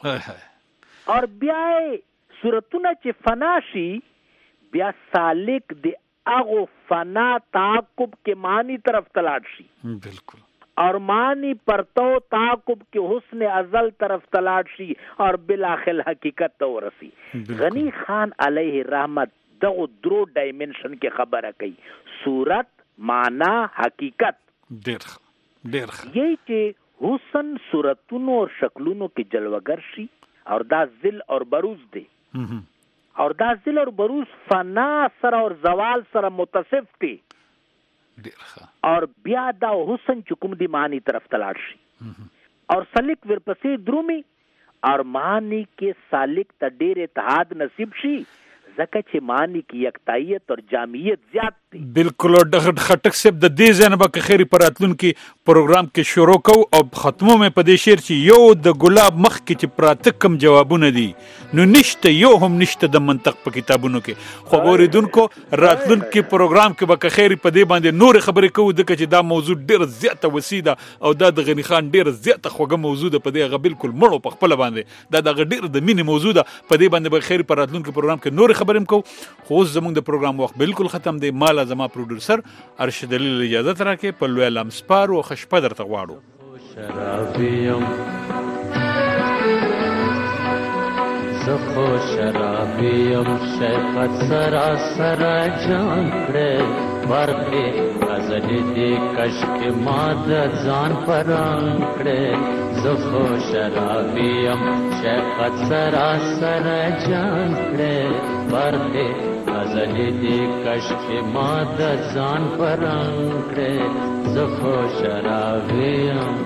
اور بیا صورتونه چې فناشی بیا سالک دی اغو فنا تعاقب کے مانی طرف تلاٹ شی بالکل اور مانی پرتو تعاقب کے حسن ازل طرف تلاٹ شی اور بلاخل حقیقت تو رسی غنی خان علیہ رحمت دغه درو ډایمنشن کې خبره کوي صورت معنا حقیقت ډیر یی چې حسن صورتونو او شکلونو کې جلوگر شي اور دا ذل اور بروز دی اور دا ذل اور بروز فنا سره اور زوال سره متصف دی ډیر اور بیا دا حسن چکم دی معنی طرف تلاړ شي اور سالک ورپسې درومي اور معنی کې سالک ته ډیر اتحاد نصیب شي زکه چې معنی کی یکتایت اور جامعیت زیات دي بالکل اور دغه خټک سب د دې ځنه به خیری پراتلون کې پروګرام کې شروع کو او ختمو مې په دې شعر چې یو د ګلاب مخ کې چې پراتکم جوابونه دي نو نشته یو هم نشته د منطق په کتابونو کې خو ګوریدونکو راتلون کې پروګرام کې به خیری په دې باندې نور خبرې کوو د چې دا موضوع ډیر زیاته وسیده او دا د غنی خان ډیر زیاته خوګه موضوع ده په دې غ بالکل مړو په خپل باندې دا د ډیر د مینې موضوع ده په دې باندې به خیری پراتلون کې پروګرام کې نور خبرم کو خو زمونږ د پروګرام وخت بالکل ختم دی مال زما پروډوسر ارشد دلیل اجازه ترکه په لوی لام سپار او خشپه درته غواړو شرابیم زخو شرابیم شیخت سراسر جان کړه ورته غزل دې کشک ماد ځان پران کړه زخو شرابیم شیخت سراسر جان کړه ورته غزل دې کشک ماد ځان پران کړه زخو شرابیم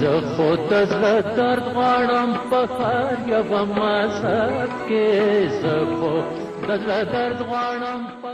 زه خو د زړه درد غواړم په هر یوه مذهب کې زه خو د زړه درد غواړم